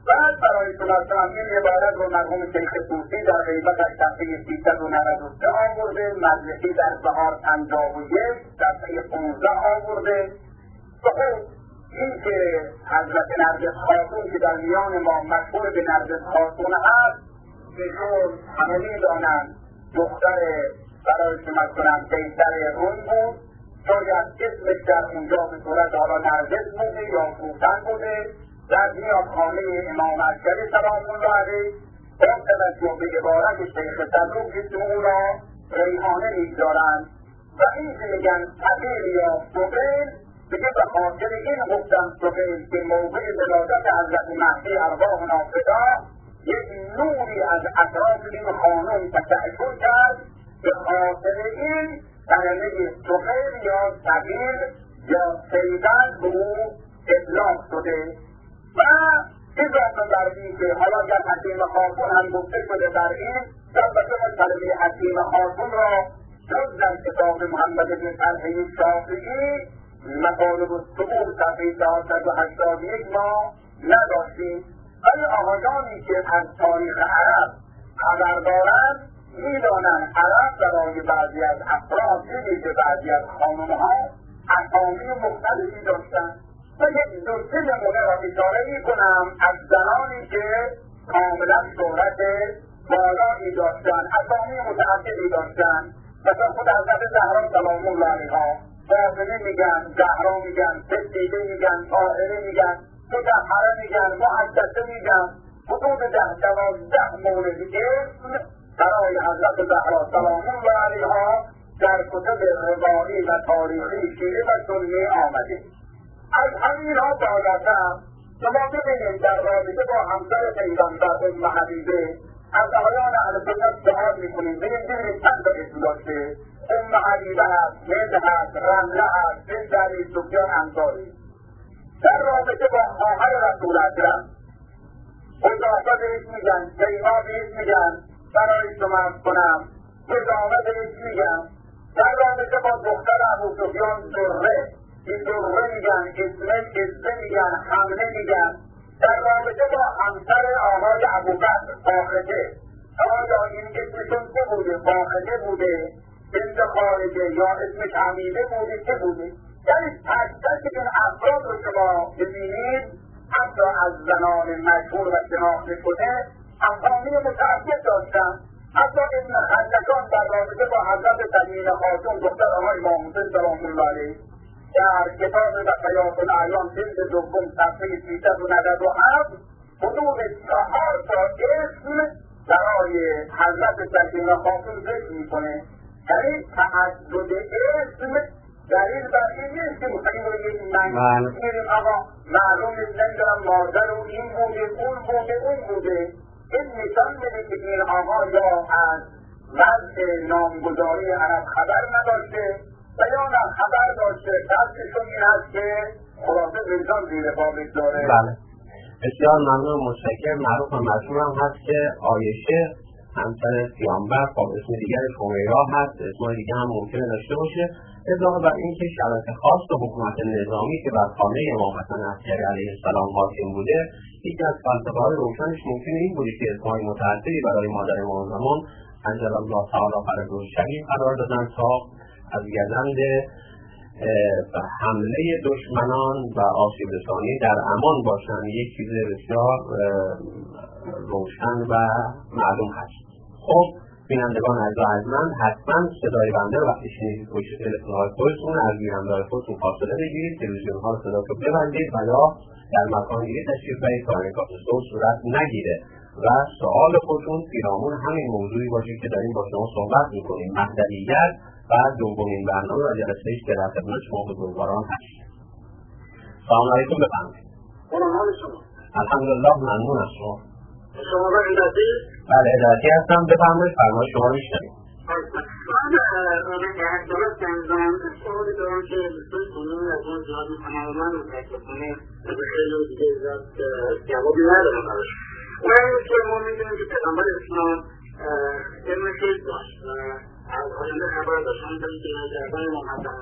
بعد برای شما این عبارت رو مرحوم شیخ طوسی در غیبتش صفحه 393 آورده، مجلسی در بهار 51 صفحه 15 آورده. خب این که حضرت نرگس خاتون که در میان ما مشهور به نرگس خاتون هست، ایشون همه می‌دانند دختر برای شما قیصر روم بود. شاید اسمش در اونجا به صورت حالا نرگس بوده یا سوسن بوده. در میاد خانه امام عسکری سلام الله علیه با توجه به عبارت شیخ صدوق اسم او را ریحانه می‌گذارند و این که میگن طبیل یا سقیل دیگه به خاطر این گفتم سقیل که موقع ولادت حضرت مهدی ارواحنا فدا یک نوری از اطراف این خانم تشعشع کرد، به خاطر این کلمه سقیل یا طبیل یا سیدن به او اطلاق شده. و اضافه بر این که حالا در حکیم خاتون هم گفته شده در این البته کلمه حکیم خاتون را جز در کتاب محمد بن طلحه شافعی مطالب الصبور صفحه 481 ما نداشتیم. ولی آقایانی که از تاریخ عرب خبر دارند می‌دانند عرب برای بعضی از افراد که بعضی از خانم‌ها اسامی مختلفی داشتند و یک دوسته نمونه را اشاره می‌کنم از زنانی که کاملا شهرت بالایی داشتند، اسامی متعددی داشتند. مثلا خود حضرت زهرا سلام الله علیها، فاطمه میگن، زهرا میگن، صدیقه میگن، طاهره میگن، مطهره میگن، مقدسه میگن. حدود 10-12 مورد اسم برای حضرت زهرا سلام الله علیها در کتب روایی و تاریخی شیعه و سنی آمده. از همین ها بالاتر شما ببینید در رابطه با همسر پیغمبر ام حبیبه از آیان اهل سنت سوال میکنیم. ببینید چند تا اسم داشته: ام حبیبه هست، هند هست، رمله هست، بنتری، سفیان انصاری. در رابطه با خواهر رسول اکرم حذافه بهش میگن، شیما بهش میگن، برای شما کنم حذافه بهش میگن. در رابطه با دختر ابوسفیان زره، این دوره میگن، اسمه میگن، حمله میگن. در رابطه با همسر آقای ابوبکر فاخته، آیا این اسمشون چه بوده؟ فاخته بوده، بنت خارجه، یا اسمش حمیده بوده، چه بوده؟ یعنی تک این افراد رو شما ببینید حتی از زنان مشهور و شناخته شده اسامی متعدد داشتن. حتی ابن خلکان در رابطه با حضرت تمیم خاتون دختر آقای امام حسین سلام الله علیه در کتاب بقیات الاعیان جلد دوم صفحه 397 حدود 4 تا اسم برای حضرت تمیم خاتون ذکر میکنه. یعنی تعدد اسم دلیل بر این نیست که مستقیم رو یک منگی میریم آقا معلوم نیست نمیدارم مادر و این بوده، اون بوده، اون بوده. این نشان میده که این آقا یا از وضع نامگذاری عرب خبر نداشته و یا نه خبر داشته. دستشون این هست که خلاصه وجدان زیر بابش داره. بله بسیار ممنون، متشکرم. معروف و مشهور هم هست که عایشه همسر پیامبر با اسم دیگر حمیرا هست، اسم دیگه هم ممکنه داشته باشه. اضافه بر این که شرایط خاص و حکومت نظامی که بر خانه امام حسن عسکری علیه السلام حاکم بوده، یکی از فلسفه‌های روشنش ممکنه این بوده که اسمهای متعددی برای مادر امام زمان عجل الله تعالی فرجه الشریف قرار دادن تا از گزند حمله دشمنان و آسیب رسانی در امان باشند. یک چیز بسیار روشن و معلوم هست. خب بینندگان ارجمند حتما صدای بنده رو وقتی شنیدید پشت تلفن‌های خودتون از گیرنده‌های خودتون فاصله بگیرید، تلویزیون‌ها رو صدا رو ببندید و یا در مکان دیگه تشریف برید تا انعکاس صوت صورت نگیره و سوال خودتون پیرامون همین موضوعی باشه که داریم با شما صحبت می‌کنیم. مهدویت و دومین برنامه و جلسه‌ای که در خدمت شما بزرگواران هست. سلام علیکم، بفرمایید. سلام شما. الحمدلله، ممنون از شما. شما را ایداتی؟ بله ایداتی هستم، بفرمایید، فرمایش شما رو میشنویم. من درست انجام سوالی دارم که بسیار کنونی از اون زیاد میکنم و من متاسفانه به خیلی دیگه جوابی ندارم براش. و این که ما میدونیم که پیغمبر اسلام علم فیض داشت و از آینده خبر داشت. همونطوری که نگردان امام حسن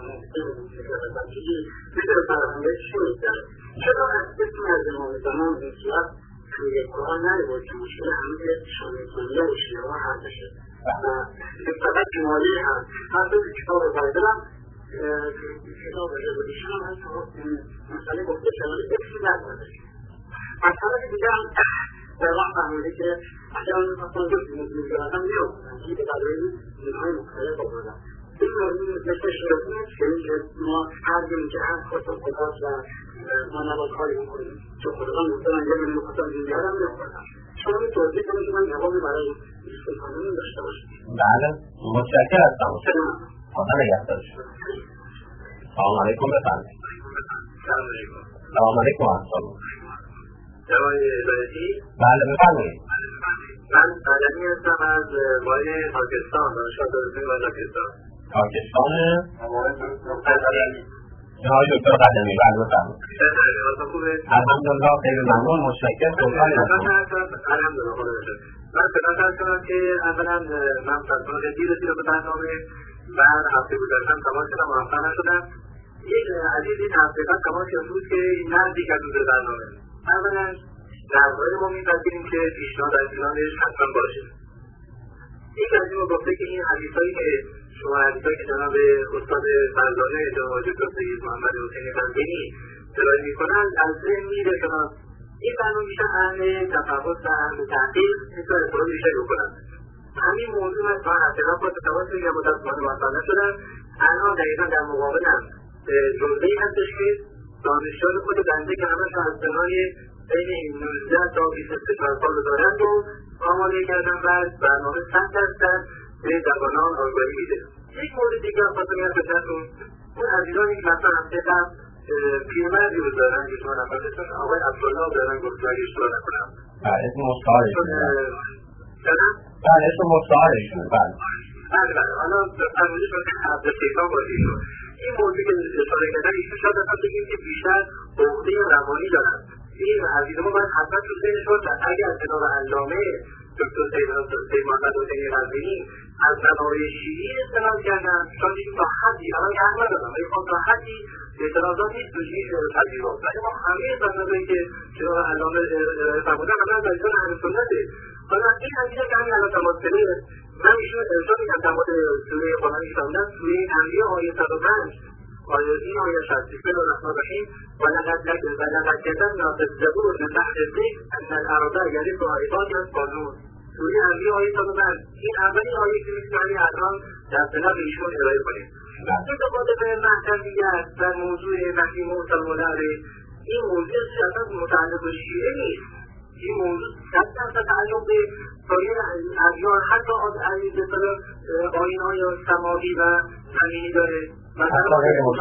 بچگی میتونه فرهنگه چی میکرد. چرا از اسم از امام زمان این صورت توی قرآن نرود که مشکل همه شامل و شیعه ها حل بشه و فقط جمالی هست هر دو کتاب رو بایدلم کتاب ریولوشن هم هست مسئله گفته شمالی بسید نداره مسئله دیگه هم در وقت فهمیده که اگر آن میخواستان دو میگردن میافتن که برای اینهای مختلف آمدن این موضوع مثل شیرازی هست که ما هر جایی که هست خودتون خداست و ما نباید کاری میکنیم چون خداستان مختلف یه منی مختلف دیگر هم میافتن شما می توضیح کنید که من جوابی برای سلطانون داشته باشم. بله متشکر هستم. خدا نگهدار شما. سلام علیکم بفرمایید. سلام علیکم السلام. جوای هدایتی؟ بله بفرمایید. من مدنی هستم از وای پاکستان، دانشگاه دارالعلوم پاکستان. پاکستان؟ جناب دکتر قدمی بله بفرمایید. الحمدلله خیلی ممنون متشکر سلطان هستم. الحمدلله. من خدمت عرض کنم که اولا من فرزند دیر رسیدم به برنامه بعد هفته گذشتم تماس شدم موفق نشدم. یک عزیز این هفته بعد تماس شد بود که نزدیک از اون برنامه. اولا در مورد ما می‌پذیریم که پیشنهاد از ایرانش حتما باشه. یک از این گفته که این حدیثایی که شما حدیثایی که جناب استاد فرزانه جناب دکتر سید محمد حسینی قندینی ارائه می‌کنند از ذهن میره شما این برنامه میشه اهل تفاوت و اهل تحقیق میتونه ارتباط بیشتری بکنن. همین موضوع من تا اطلاع با تفاوت یا متاسفانه موفق نشدم. الان دقیقا در مقابلم جمله‌ای هستش که دانشجویان خود بنده که همشون از سنهای بین 19 تا 24 سال دارند و آماده کردن و برنامه 100% به جوانان آگاهی میده. یک مورد دیگر خواستم یاد بدهتون اون عزیزانی که مثلا هفته قبل پیرمردی رو دارن که شما نفرستون آقای عبدالله دارن گفت اگه اشتباه نکنم. بله اسم مستعارشون بله اسم مستعارشون بله حالا فرموزش رو که عبدالشیطان باشی شد. این موضوع که اشاره کردن ایشون شاید اصلا بگیم که بیشتر عقده روانی دارن. این عزیز ما باید حتما تو ذهنش باشه اگر از کتاب علامه دکتر سید محمد حسینی قندینی از منابع شیعی استناد کردن شاید این تا حدی الان که حق ندارم ولی خب تا حدی اعتراضات نیست تو شیعی پذیرفت ولی ما همه منابعی که کتاب علامه فرمودن همه از ایشان اهل سنته. حالا این عزیزا که همین الان تماس گرفت من ایشون ارشاد میکنم در مورد سوره قرآنی که فرمودن سوره انبیاء آیه 105 آیه این آیه 60 بسم الله الرحمن الرحیم ولقد كتبنا في الزبور من بعد الذكر ان الارض يرثها عبادي الصالحون سوره انبیاء آیه 105 این اولین آیه که میتونیم الان در خلال ایشون ارائه کنیم. این تفاوت به مطلب دیگر در موضوع مهدی موسی الموعود این موضوع اصلا متعلق به شیعه نیست. این موضوع 100% تعلق به سایر ادیان حتی از آیین‌های سماوی و زمینی داره. مثلا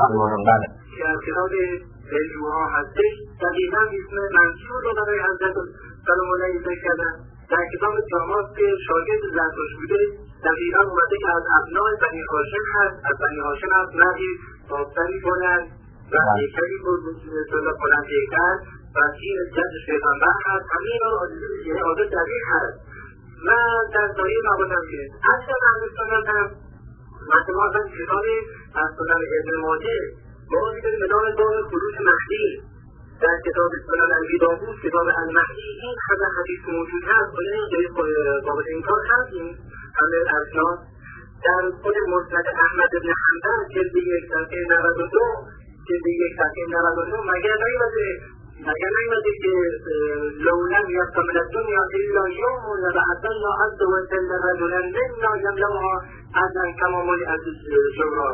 که از کتاب هندوها هستش دقیقا اسم منصور رو برای حضرت سلام علیه ذکر کردن. در کتاب جامعات که شاگرد زرتشت بوده دقیقا اومده که از ابناء بنی هاشم هست. از بنی هاشم هست مردی تابستنی کنند و هیکلی کنند هیکل و این جدش پیغمبر هست. همین را عادت دقیق هست و در دایه موادم که اصلا اهل هم مثلا کتاب از سنن ابن ماجه بازی داریم به نام باب خروج مهدی در کتاب سنن ابی داوود کتاب المهدی این همه حدیث موجود هست و این قابل انکار هست. این همه اسناد در خود مسند احمد بن حنبل جلد 1 صفحه 92 مگر نیامده که لو لم يبق من الدنيا الا يوم لبعث الله عز وجل رجلا منا يملأها عدلا كما ملئت الشورى.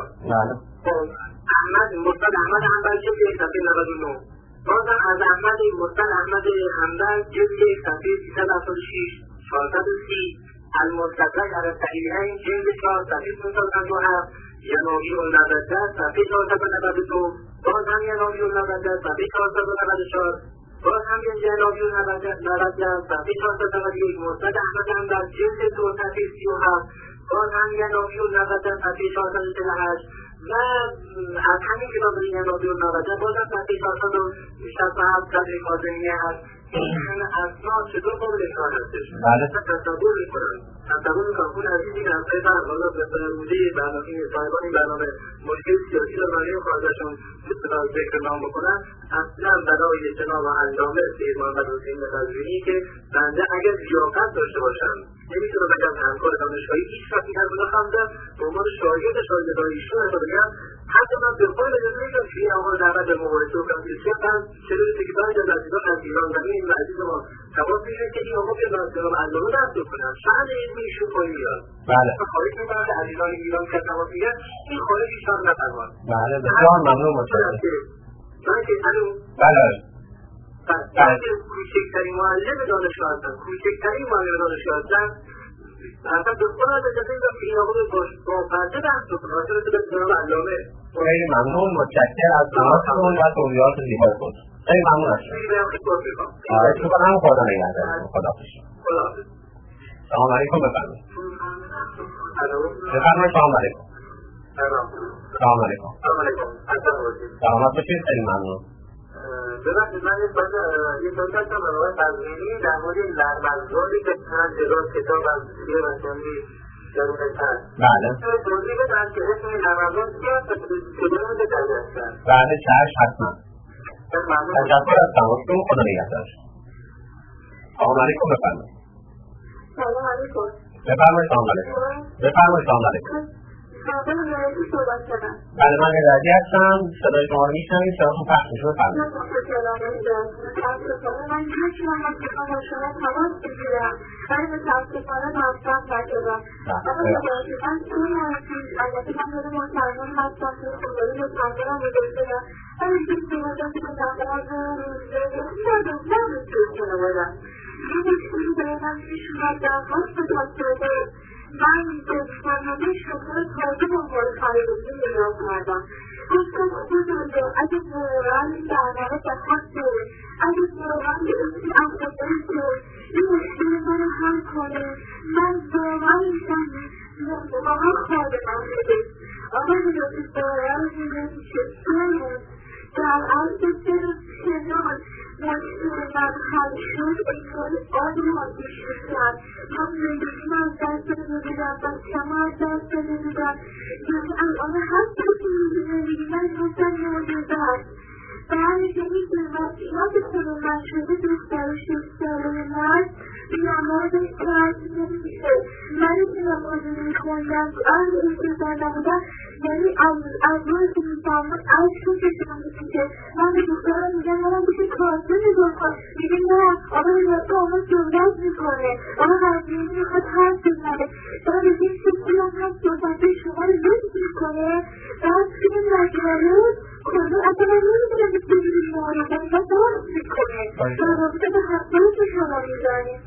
مسند احمد حنبل جلد 1 صفحه 99 بازم از مسند احمد حنبل جلد 1 صفحه 376 430 المستدرک علی الصحیحین جلد 4 صفحه 357 یناوی النبذه صفحه 492 باز هم یناوی النبذه صفحه 494 باز هم یناوی النبذه صفحه 491 مسند احمد حنبل جلد 2 صفحه 37 باز هم یناوی النبذه صفحه 448 و از همین کتاب یناوی النبذه باز هم صفحه 467 صفحه کاظمیه هست این اسناد چطور قابل انکار هستش؟ بله. تصور میکنم اون عزیزی که همسایه برحالا به فرموده برنامه صاحبان این برنامه مشکل سیاسی رو برای خواهدشون ذکر نام بکنن، اصلا برای جناب علامه سید محمد حسین قزوینی که بنده اگر لیاقت داشته باشم نمیتونه بگم همکار دانشگاهی هیچ وقت این حرف نخوندم به عنوان شاگردای ایشون رو بگم حتی من به خود اجازه میدم که این آقا دعوت به مبارزه و کمپیوتر هم چرا که بعد از عزیزان از ایران و این عزیز ما تماس میشه که این آقا بیاد جناب علامه دست بکنن شأن علمی ایشون پایین میاد. بله. خواهش میکنم که عزیزان ایران که تماس میگن این خارج ایشان نفرمان. بله بسیار ممنون متشکرم. بله. بله. کوچکترین معلم دانشگاه هستن، کوچکترین معلم دانشگاه هستن. اصلا به خود از اجازه میدم که این آقا با پرده بحث بکنه واسه رسید به جناب علامه. خیلی ممنون متشکرم از دعاتون و توضیحات زیباتون. خیلی ممنون هستم. شکر هم خدا نگهدارتون. خداحافظ. سلام علیکم. بفرمایید. بفرمایید. سلام علیکم. سلام علیکم. سلامت باشید. خیلی ممنون. ببخشید من یه سوال داشتم به آقای قزوینی در مورد لرمزرالی که چند جزاز کتاب از سیر رساندی درونش هست. بله. توضیح بدن که اسم این لرمزرال چی هست و کدوم به دلیل هستن؟ بله چشم حتما. تشکر از تماستون. خدا نگهدارتون. سلام علیکم. بفرمایید. سلام علیکم. بفرمایید. سلام علیکم. بفرمایید. سلام علیکم. بله من هدایتی هستم. صدای شما رو میشنوید. صداتون پخش میشه. بفرمایید. من هیچ وقت با شما تماس بگیرم ولی متاسفانه موفق نشدم. من طول هستید البته من خود مسلمان هستم که خدایی متنظرم بگذارم ولی این سوالات که تماس نمیتونم یه مشکلی دارم پیش اومد درخواست بکنم. من به برنامه شما تازه مقال خریدی نگاه کردم. گفتم خودم اگه واقعا این برنامه به حق داره، اگه واقعا به این افرادی که این مشکل من رو حل کنه، من واقعا میشم واقعا خادمم بده. آقا میدونید واقعا میدونید که در عرض کنار مشکل من حل شد انگار آدم آتیش میشن. من زندگی من از دست نمیدونم، بچه‌م از دست نمیدونم. یعنی الان هر کسی زندگی من گفتن معجزه هست. برای که این وضعیت خود من شده دختر 6 ساله من نمازش درد نمیشه. من که نمازی میخوندم از استثار نبودم یعنی از روی که میفهمم از شون کشم میشه. من به دخترم میگم منم بشه کاسه نگاه کن. میگه نه آقا نیازه آمد صحبت میکنه، آقا قضیه میخواد حرف بزنه. آقا به این شکلی هم هست صحبته شما رو لطف میکنه. بعد که این مجموعه کنه اصلا نمیدونم که بگیری معارفه و درست میکنه در رابطه به حرفایی که شما میزنید.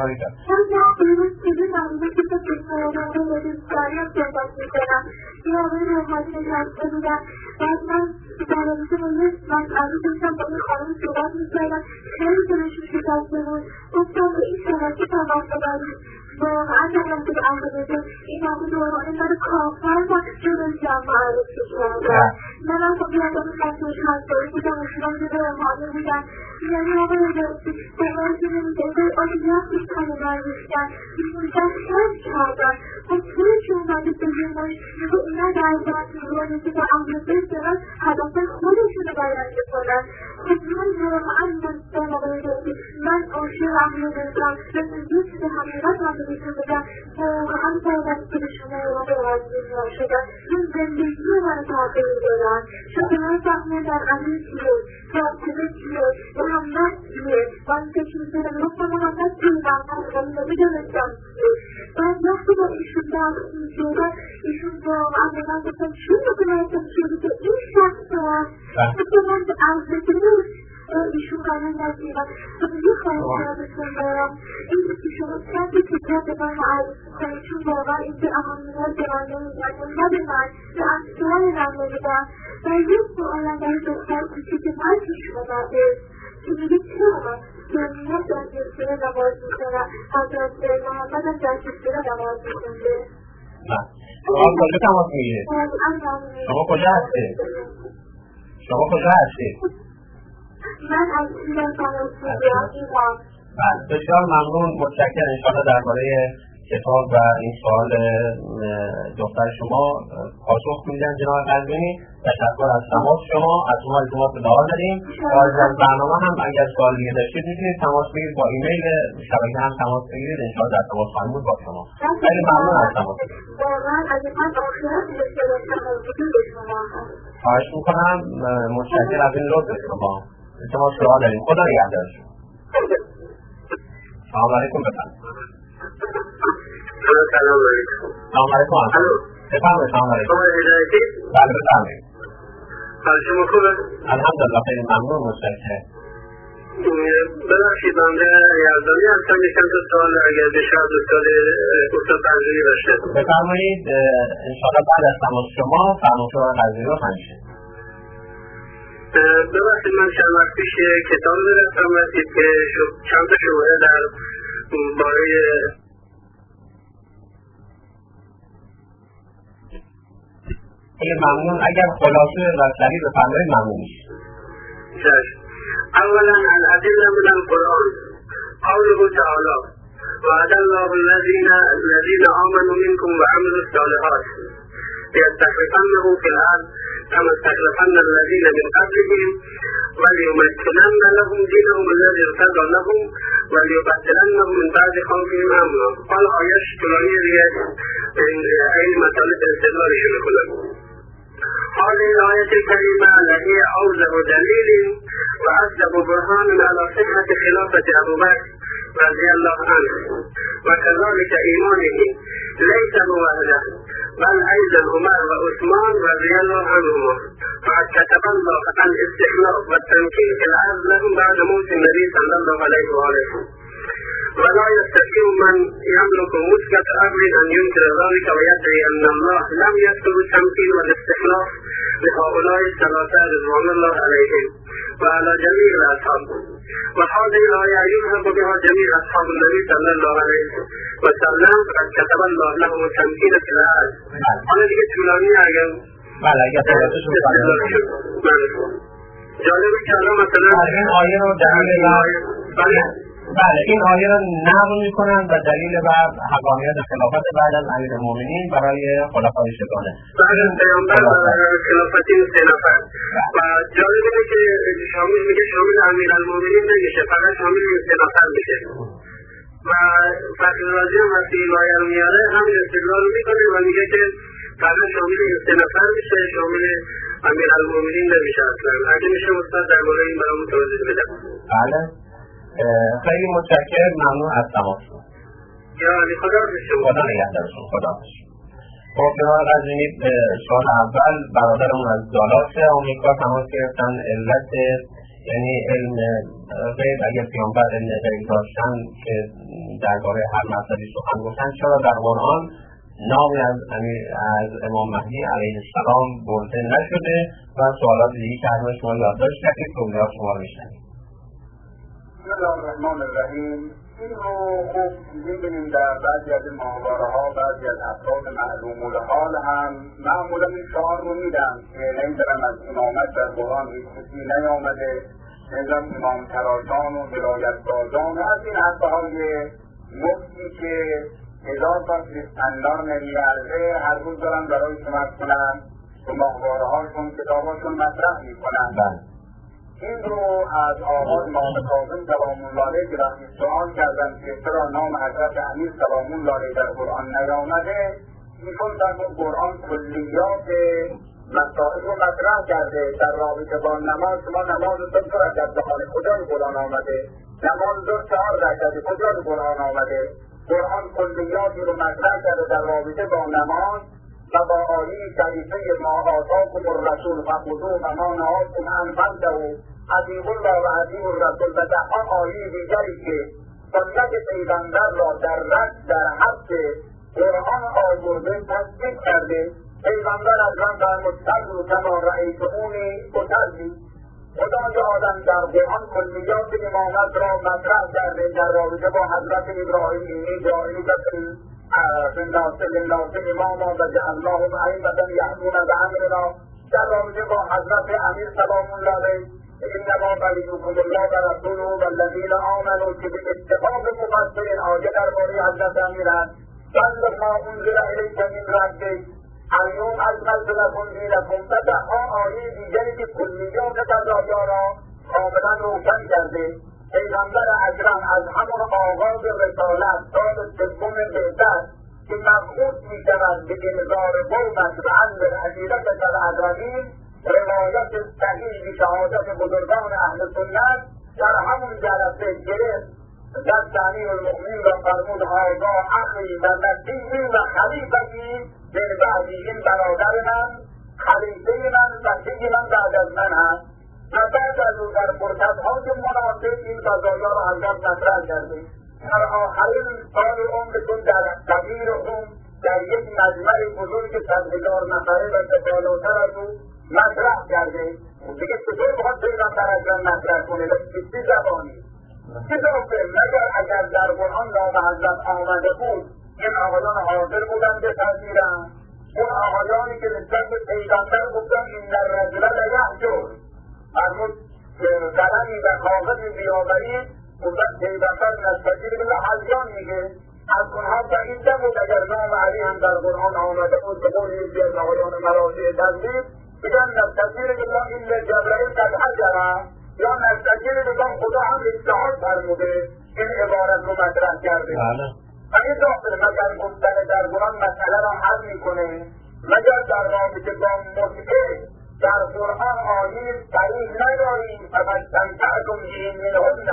من درست کده معلومه که تا بسیارانه و دوستاری هم صحبت میکنم. یه آقای روحانی نشسته بودن. بعد من در رابطه با یک مسئله داشتم با این خانم صحبت میکردم. خیلی دلشون شکسته بود. گفتم به این شبکه تمام ببرید. واقعا دارم که به امر بده این همه دورانه من کافر و جلوی جمع معرفی کردم. من هم خب یادم خطوش هستایی بودم و شدم که روحانی بودن. یعنی آقا رجاسی بگاه که نمیده آقا یخش کنه برگشتن میموندن خرد کردن. خب توی که اومده بگیرماش میگه اینا در ذات میگونه که به امر بسرن هدف خودشون رو بیانده کنن. خب من واقعا دستان آقا رجاسی من عاشق امر بسرم مثل یک به حقیقت امر بسرم بگم واقعا باید که به شما آقا رجاسی نشدن این زندگی من تغییر دارن. شما من فهمه در امیر چیه تاکیده چیه محمد چیه من فکر میکنم گفتم محمد چیه من نمیدونستم چیه. بعد وقتی با ایشون بحث میشده ایشون واقعا به من گفتم چی بکنم شده که این شخص هست که من به عرضه نیست ایشون قانون نزیدم. یه خواهد کردتون دارم این که شما چند کتاب به من معرض کنید چون واقعا این که اهمیت به من نمیدن نه به من به اصلا من نمیدن. و یک سوالم برای دختر کوچیک من پیش اومده که میگه چرا جمعیت در جسره نماز میکنه حضرت محمد هم در جسره نماز میکنه. شما کجا تماس میگیره؟ شما کجا هستید؟ من از این دانشجویان بسیار ممنون، متشکرم. انشاءالله درباره کتاب و این سوال دختر شما پاسخ میدن جناب قزوینی. تشکر از تماس شما. از شما التماس دعا داریم. خارج از برنامه هم اگر سوال دیگه داشتید میتونید تماس بگیرید، با ایمیل شبکه هم تماس بگیرید. انشاءالله در تماس خواهیم بود با شما. خیلی ممنون از تماس. واقعا از این آخرت خواهش میکنم. متشکرم از این لطف شما. شما سوال داریم. خدا نگهدار شما. سلام علیکم. سلام علیکم. سلام علیکم. بفرمایید. سلام علیکم. بله بفرمایید. حال شما خوبه؟ الحمدلله خیلی ممنون، متشکرم. ببخشید بنده یزدانی هستم. یکم تا سوال اگر بشه از استاد قزوینی داشته. بفرمایید. انشاءالله بعد از تماس شما فرمایش قزوینی رو خواهیم. ببخشید من چند وقت پیش کتاب داشتم رسید که چند تا شماره در باره خیلی ممنون. اگر خلاصه و سریع بفرمایید ممنون میشه. اولا الادله من القرآن قوله تعالی وعد الله الذين آمنوا منكم وعملوا الصالحات ليستخلفنهم في الأرض كما استخلفن الذين من قبلهم وليمكنن لهم دينهم الذي ارتضى لهم وليبدلنهم من بعد خوفهم امنا. قال آیش طولانی دیگه این مطالب استدلالش میکنم. هذه الآية الكريمة هي أوضح دليل وأصدق برهان على صحة خلافة أبو بكر رضي الله عنه، وكذلك إيمانه ليس بوحده بل أيضا عمر وعثمان رضي الله عنهما، فقد كتب الله الاستخلاف والتمكين في الأرض لهم بعد موت النبي صلى الله عليه وآله، ولا يستطيع من يملك مسكة أمر أن ينكر ذلك ويدعي أن الله لم يكتب التمكين والاستخلاف لهؤلاء الثلاثة رضوان الله عليهم وعلى جميع الأصحاب. وهذه الآية يذهب بها جميع أصحاب النبي صلى الله عليه وسلم قد كتب الله لهم التمكين في الأرض. أنا دیگه طولانی اگر جالبه که الان مثلا این آیه رو دلیل بله این آیه رو نقل میکنن و دلیل بر حقانیت خلافت بعد از امیرالمومنین برای خلفای سگانه بعد از پیامبر خلافت این سه نفر. و جالب اینه که شامل میگه شامل امیرالمومنین نمیشه، فقط شامل این سه نفر میشه. و فخر رازی هم وقتی این آیه رو میاره همین استدلال رو میکنه و میگه که فقط شامل این سه نفر میشه، شامل امیرالمومنین نمیشه اصلا. اگه میشه استاد در مورد این برامون توضیح بده. بله خیلی متشکرم، ممنون از تماستون. یعنی خدا نگهدارتون. خدا خب جناب قزوینی سال اول برادرمون از دالاس آمریکا تماس گرفتن. علت یعنی علم غیب اگر پیامبر علم غیب داشتن که درباره هر مطلبی سخن گفتن، چرا در قرآن نامی از امام مهدی علیه السلام برده نشده و سوالات دیگه که حتما شما یادداشت کردید که شما میشنید. بسم الله الرحمن الرحیم. این رو خوب می‌بینیم در بعضی از محاوره‌ها بعضی از افراد معلوم الحال هم معمولا این شعار رو میدن که نمیدونم از امامت در قرآن هیچ چیزی نیامده، نمیدونم امام تراشان و ولایت‌بازان و از این حرفهای مفتی که هزار تا اسفندان نمیارزه هر روز دارن برای شما کنن و محاوره‌هاشون کتاباشون مطرح میکنن. این رو از آقای امام کاظم سلام الله علیه که وقتی سؤال کردن که چرا نام حضرت امیر سلام الله علیه در قرآن نیامده، ایشون در قرآن کلیات مسائل رو مطرح کرده. در رابطه با نماز شما نماز رو چرا در داخل کجا قرآن آمده؟ نماز رو 4 رکعت کجا قرآن آمده؟ قرآن کلیاتی رو مطرح کرده در رابطه با نماز و با آیه شریفه ما آتاکم الرسول فخذوه و ما نهاکم عنه فانتهوا اطیعوا الله و اطیعوا الرسول و ده آیه دیگری که سنت پیغمبر را در رد در حق قرآن آورده تصدیق کرده. پیغمبر از آن فرمود صلوا کما رأیتمونی اصلی. خدای آدم در قرآن کلیات امامت را مطرح کرده در رابطه با حضرت ابراهیم اینی جاهلی بالناس اماما و جعلناهم ائمة یهدون بأمرنا در رابطه با حضرت امیر سلام الله علیه انما ولیکم الله و رسوله والذین آمنوا که به اتفاق مفسرین آیه درباره حضرت امیر است بلغ ما انزل الیک من ربک اليوم اکملت لکم دینکم و آیه دیگری که کلیات قضایا را کاملا روشن کرده. پیغمبر اکرم از همون آغاز رسالت تا به سوم بعثت که مبعوث می‌شود به انذار قومش و انذر عشیرتک الاقربین، روایت صحیح به شهادت بزرگان اهل سنت در همون جلسه گرفت دست امیرالمؤمنین را فرمود هذا اخی و نصیحی و خلیفتی من بعدی، این برادر من، خلیفه من، وصی من بعد از من هست. و بعد از او در فرصت‌های مناسب این قضایا را حضرت مطرح کرده. در آخرین سال عمرتون در کبیرتون در یک مجمع بزرگ 100,000 نفره و بالاتر از او مطرح کرده. دیگه چطور باید پیغمبر اکرم مطرح کنه؟ به چه زبانی؟ اضافه مگر اگر در قرآن نام حضرت آمده بود این آقایان حاضر بودن بپذیرن، اون آقایانی که نسبت به پیغمبر گفتن این در رجله لیهجر فرمود قلمی و کاغذی بیاورید گفتن پیغمبر نستجیر بالله حجان میگه. از اونها بعید نبود اگر نام علی هم در قرآن آمده بود به قول یکی از آقایان مراجع تنظیم بگن نستجیر بالله این جبرائیل قد حجره یا نستجیر بگم خدا هم اجتهاد فرموده این عبارت رو مطرح کرده. این داخل مگر گفتن در قرآن مسئله را حل میکنه، مگر در رابطه با مشکل در قرآن آیه صریح نداریم فمستمتعتم به منهن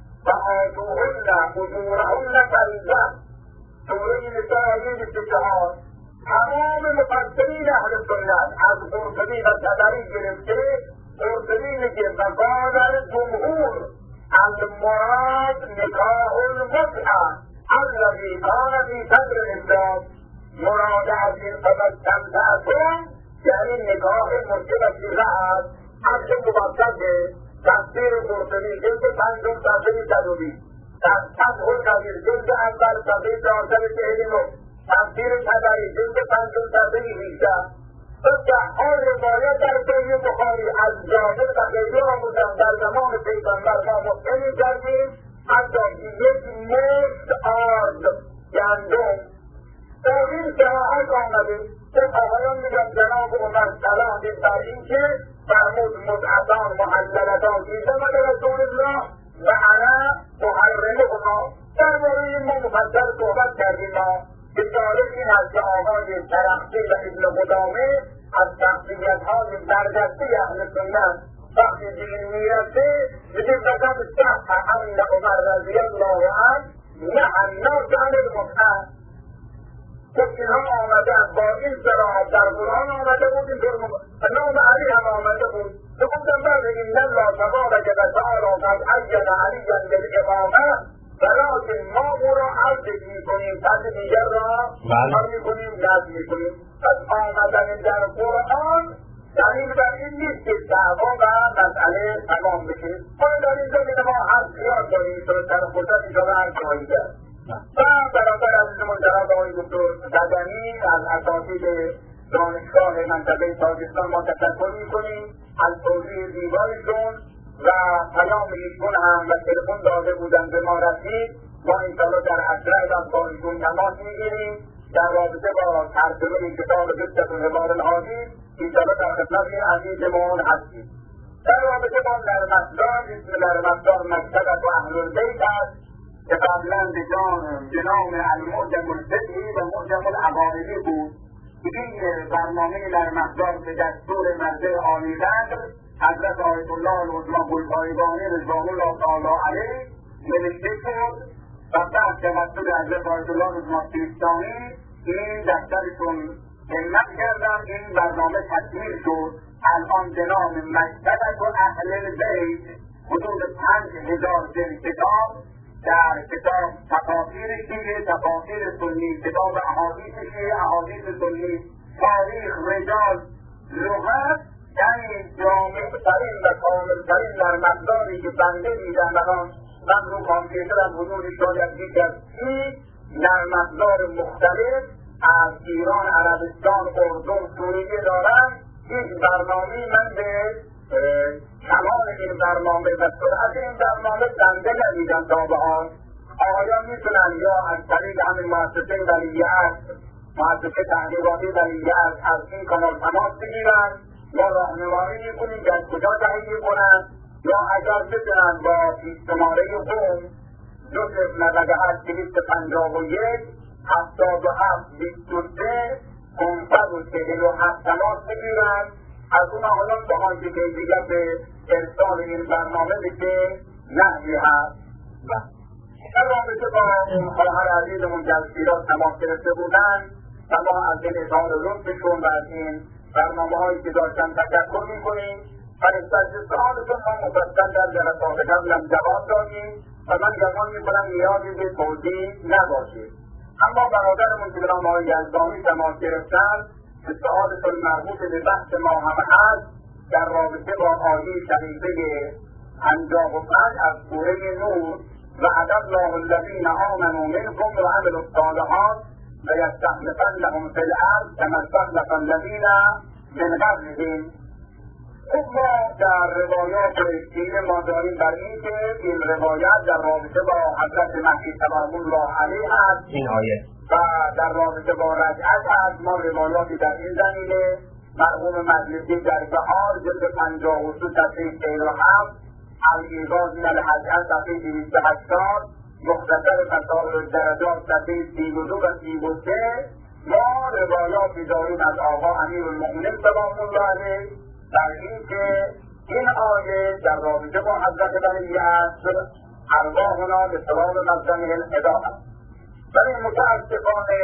فآتوهن اجورهن فریضه. سوره نساء آیه 24 تمام مفسرین اهل سنت از قرطبی و طبری گرفته قرطبی میگه و قال الجمهور المراد نکاح المتعه الذی کان فی صدر الاسلام. مراد از این فمستمتعتم یعنی نگاه مشکل است. عرض مبسطه تفسیر قرطبی جلد 5 صفحه 120 در فتح القدیر جلد اول صفحه 449 تفسیر طبری جلد 5 صفحه 18 صححا روایت در صحیح بخاری از جابر و غیره آمدن در زمان پیغمبر ما مطمئن کردیم حتی یک مشت آرد گندم در این صراحت آمده که آقایان میگن جناب عمر صلاح دید بر این که فرمود متعتان محللتان فی زمن رسول الله و انا محرمهما. درباره ما مفصل صحبت کردیم. ما که جالب این است که آقای ترختی و ابن قدامه از شخصیت‌های برجسته اهل سنت وقتی دین میرسه میگه فقط صح ان عمر رضی الله عنه نهی الناس عن المتعه. خب اینها آمدن با این صراحت در قرآن آمده بود، اینطور نام علی هم آمده بود. تو گفتم بعد این الله تبارک و تعالی قد عین علیا بالامامه ولکن ما او را عرض میکنیم پس دیگر را میکنیم نزد میکنیم. پس آمدن در قرآن دلیل بر این نیست که دعوا و مسئله تمام بشه. حالا در اینجا که ما حرف خیال داریم تو تنفرصت اینجا رو حرف خواهی کرد. و برابر عزیزمون جناب آقای دکتر زدنی از اساتید دانشگاه منطقه تاجیکستان ما تشکر میکنیم از توضیح زیبایشون و پیام ایشون هم و تلفن داده بودن به ما رسید. ما انشاءالله در اسرع وقت با ایشون تماس میگیریم در رابطه با ترجمه کتاب قصة الحبار الحدیث انشاءالله در خدمت این عزیزمون هستیم. در رابطه با نرم‌افزار اسم نرم‌افزار مکتبة اهل‌البیت است که قبلا به نام المعجم الفقهی و معجم العقائدی بود. این برنامه نرم‌افزار به دستور مرجع عالی‌قدر حضرت آیت الله العظمی بلقایگانی رضوان الله تعالی علیه نوشته شد و بعد توسط حضرت آیت الله العظمی سیستانی این دفترشون همت کردن این برنامه تکمیل شد. الان به نام مکتبة اهل‌البیت حدود 5000 جلد کتاب در کتاب تفاسیر شیعه، تفاسیر سنی، کتاب احادیث شیعه، احادیث سنی، تاریخ، رجال، لغت، یعنی جامع‌ترین و کامل‌ترین نرم‌افزاری که بنده دیدم الان من رو کامپیوترم حضور شاید بیشتر 30 نرم‌افزار مختلف از ایران، عربستان، اردن، سوریه دارم این برنامه من به کمال این برنامه و سرعت این برنامه دنده ندیدم تا به آن. آقایان میتونن یا از طریق همین مؤسسه ولیعهد، مؤسسه تحقیقاتی ولیعهد از این کانال تماس بگیرن یا راهنمایی میکنیم که از کجا تهیه کنن، یا اگر بتونن با شماره هوم 291-77-23-547 تماس بگیرن. از اون حالا به آنچه که دیگر به ارسال این برنامه بشه نحوی هست. در رابطه با اون خواهر عزیزمون که از شیراز تماس گرفته بودن و ما از این اظهار لطفشون و از این برنامه‌هایی که داشتن تشکر می‌کنیم. از سوالتون ما مفصل در جلسات قبلم جواب دادیم و من گمان می‌کنم نیازی به توضیح نباشه. اما برادرمون که به نام آقای یزدانی تماس گرفتن که سوالتون مربوط به بحث ما هم هست در رابطه با آیه شریفه 55 از سوره نور وعد الله الذین آمنوا منکم وعملوا الصالحات لیستخلفنهم فی الارض کما استخلف الذین من قبلهم. ما در روایات دین ما داریم بر این که این روایت در رابطه با حضرت مهدی سلام الله علیه است این آیه و در رابطه با رجعت است. ما روایاتی در این زمینه مرحوم مجلسی در بهار جلد 52 صفحه 47، الایقاظ من الحجت صفحه 280، مختصر فصائل الدرجات صفحه 32 و 33 ما روایاتی داریم از آقا امیرالمؤمنین سلام الله علیه در این که این آیه در رابطه با حضرت ولیعهد ارواحنا به سبب مظلمه الهدایه است. ولی متاسفانه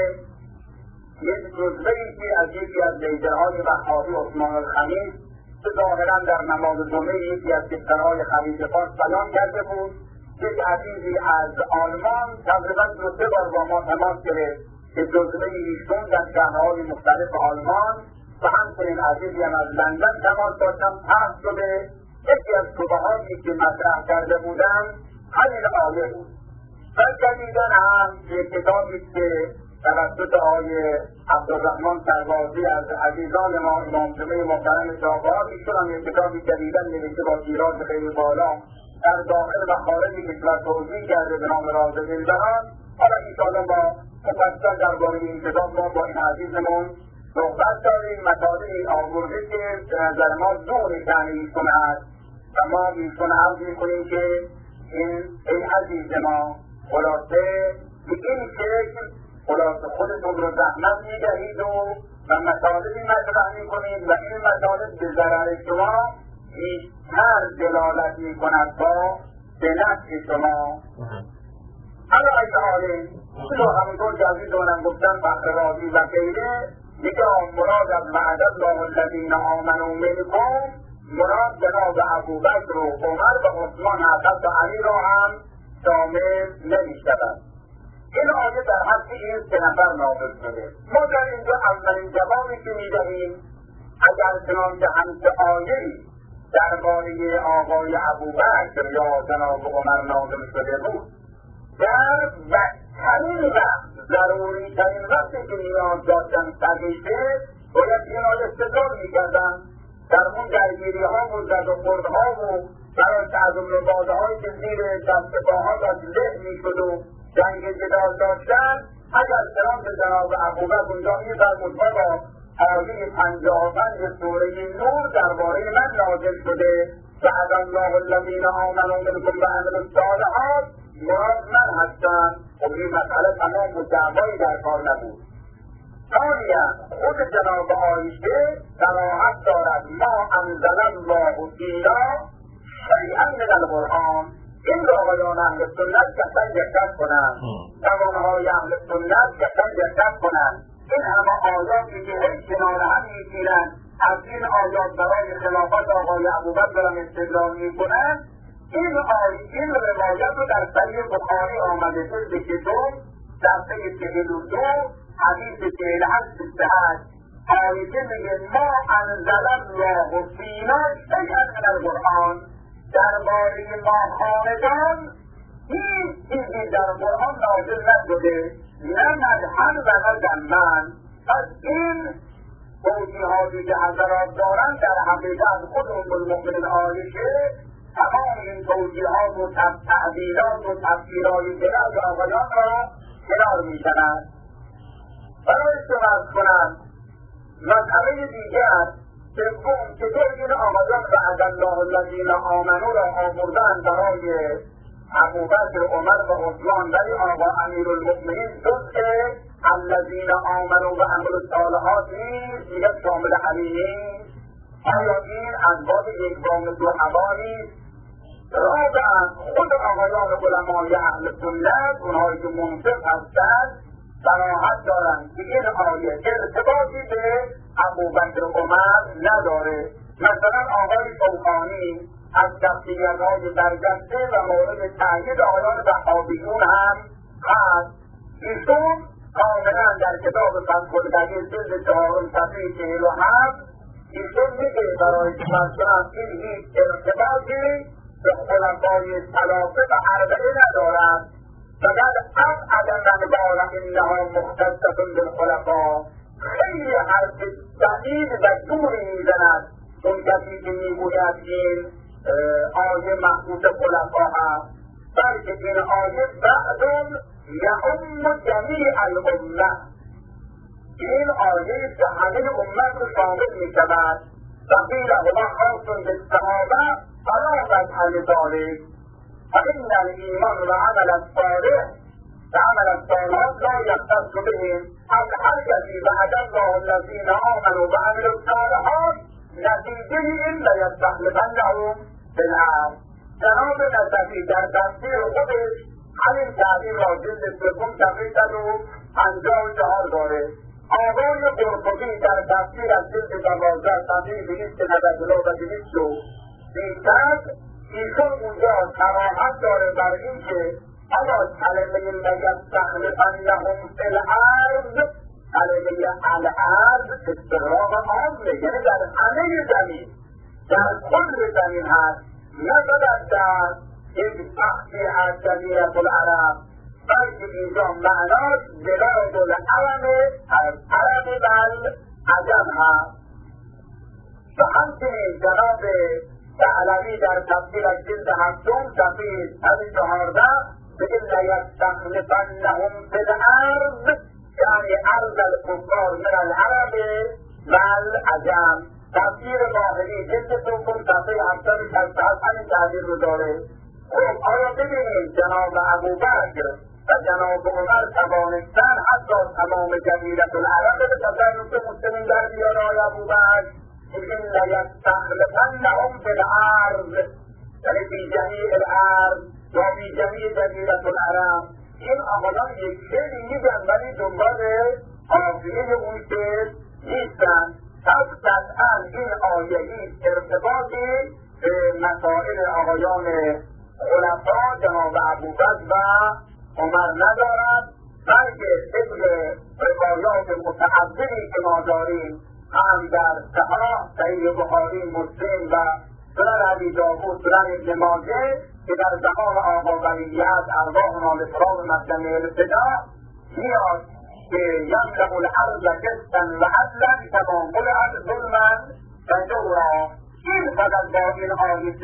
یک جزوه‌ای که از یکی از لیدرهای وهابی عثمان الخمیس که ظاهرا در نماز جمعه یکی از کشورهای خلیج فارس بیان کرده بود، یک عزیزی از آلمان تقریبا 2-3 بار با ما تماس گرفت که جزوه‌ای ایشون در شهرهای مختلف آلمان و همچنین عزیزی هم از لندن تماس داشتم پخش شده. یکی از شبهاتی که مطرح کرده بودم همین آیه بود. و جدیداً هم یک کتابی که توسط آقای عبدالرحمن سربازی از عزیزان ما امام جمعه محترم شاهباد، ایشون هم یک کتابی جدیداً نوشته با تیراژ خیلی بالا در داخل و خارج کشور توضیح کرده به نام راز دلبران. حالا انشاءالله با مفصل درباره این کتاب ما با این عزیزمون صحبت داریم. مطالبی آورده که به نظر ما دور شأن ایشون است و ما ایشون عرض میکنیم که این عزیز ما خلاصه به این شکل خلاصه خودتون رو زحمت میدهید و مطالبی مطرح میکنید و این مطالب به ضرر شما بیشتر دلالت میکند تا به نفع شما. اما ایتحاله این رو همونطور که عزیزانم گفتن فخر رازی و غیره دیگه مراد از وعد الله الذین آمنوا منکم مراد جناب ابوبکر و عمر و عثمان حضرت علی را هم شامل نمی‌شود. این آیه در حق این 3 نفر نازل شده. ما در اینجا اولین جوابی که می‌دهیم اگر چنانکه همچه آیه‌ای درباره آقای ابوبکر یا جناب عمر نازل شده بود در بدترین وقت ضروری ترین وقتی که نیاز داشتن صدیقه باید این را استدلال می‌کردن در اون درگیری ها و زد و خورد ها و برای تعظیم نباده هایی که زیر دست پاها داشت له میشد و جنگ جدال داشتن. اگر چنانکه جناب ابوبکر اونجا می‌فرمود بابا آیه 55 سوره نور درباره من نازل شده وعد الله الذین آمنوا منکم وعملوا الصالحات مراد من هستم. خب این مسئله تمام و دعوایی در کار نبود. ثانیاً خود جناب عایشه صراحت دارد ما انزل الله فینا شیئا من القرآن. این را آقایان اهل سنت کسان دقت کنند، جوانهای اهل سنت کسان دقت کنند. این همه آیاتی که هیچ کنار هم میگیرند از این آیات برای خلافت آقای ابوبکر هم استدلال میکنند. این روایت رو در صحیح بخاری آمده جلد 2 صفحه 42 حدیث 48 آیه میگه ما انزل الله فینا شیئا من القرآن. درباره ما خاندان هیچ چیزی در قرآن نازل نشده، نه مدحن و نه ذماً. پس این توجیهاتی که حضرات دارند در حقیقت خود المؤمنین عایشه تمام این توجیهات و تعبیرات و تفسیرهای برای آقایان را کنار می‌زند. برای صحبت کنند مسئله دیگر سوم چطور این آقایان وعد الله الذین آمنوا را آوردن برای ابوبکر، عمر و عثمان، ولی آقا امیرالمؤمنین جزء الذین آمنوا و عملوا الصالحات نیست، دیگر شامل علی نیست؟ آیا این از باب یکگام صحابا نیست؟ رابعا خود آقایان علمای اهل سنت، اونهایی که منصف هستند، صراحت دارند که این آیه ارتباطی به ابوبکر و عمر نداره. مثلا آقای شوکانی از شخصیت‌های برجسته و مورد تأیید آیان وهابیون هم هست. ایشون کاملا در کتاب فتح القدیر جلد 4 صفحه 47 ایشون میگه برای که مثلا این هیچ ارتباطی به خلفای ثلاثه و اربعه ندارد، فقط ابعد من قال انها مختصة بالخلفاء. خیلی حرف بعید و دوری میزند اون کسی که میگوید این آیه مخصوص خلفا هست، بلکه این آیه بعد یعم جمیع الامه، این آیه که همه امت رو شامل میشود. وقیل هما خاص بالصحابه فلا مذهب ذلک فإن الإيمان وعمل الصالح وعمل الصالحات لا يختص بهم. از هر کسی وعد الله الذین آمنوا وعملوا الصالحات نتیجه این لیستخلفنهم فی الارض. جناب نصفی در تفسیر خودش همین تعبیر را جلد 3 صفحه 154 داره. آقای قرطبی در تفسیر از جلد 12 صفحه 299 و 230 ایشون اونجا صراحت داره بر این که اما کلمه لیستخلفنهم فی الارض، کلمه الارض استغراق عامه، یعنی در همه زمین، در کل زمین هست، نه فقط در یک بخشی از جزیره العرب، بلکه اینجا معناش بلاد العرب از عرب بل عجم هست. و همچنین جناب ثعلبی در تفسیر از جلد 7 صفحه 14 بگه لیستخلفنهم فی الارض، یعنی ارض الکفار من العرب و العجم. تفسیر باهلی جلد 2 صفحه 767 همین تعبیر رو داره. خب آیا ببینید جناب ابوبکر و جناب عمر توانستن حتی تمام جزیره العرب به تصرف مسلمین در بیاره؟ آیا ابوبکر این لیستخلفنهم فی الارض یعنی فی جمیع الارض یا فی جمیع جزیره العرب. این آقایان یک شعری میگن ولی دنبال حافظه اون شعر نیستن. پس قطعا این آیه هیچ ارتباطی به مسائل آقایان خلفا جناب ابوبکر و عمر ندارد، بلکه طبق روایات متعددی که ما داریم هم در صحیح بخاری، مسلم و سنن ابی داود، سنن ابن ماجه که در زمان آقا ولیعهد ارواحنا لسراب مسجد الابتدا میاد که یملأ الارض قسطا و عدلا کما ملئت ظلما و جورا. این فقط با این آیه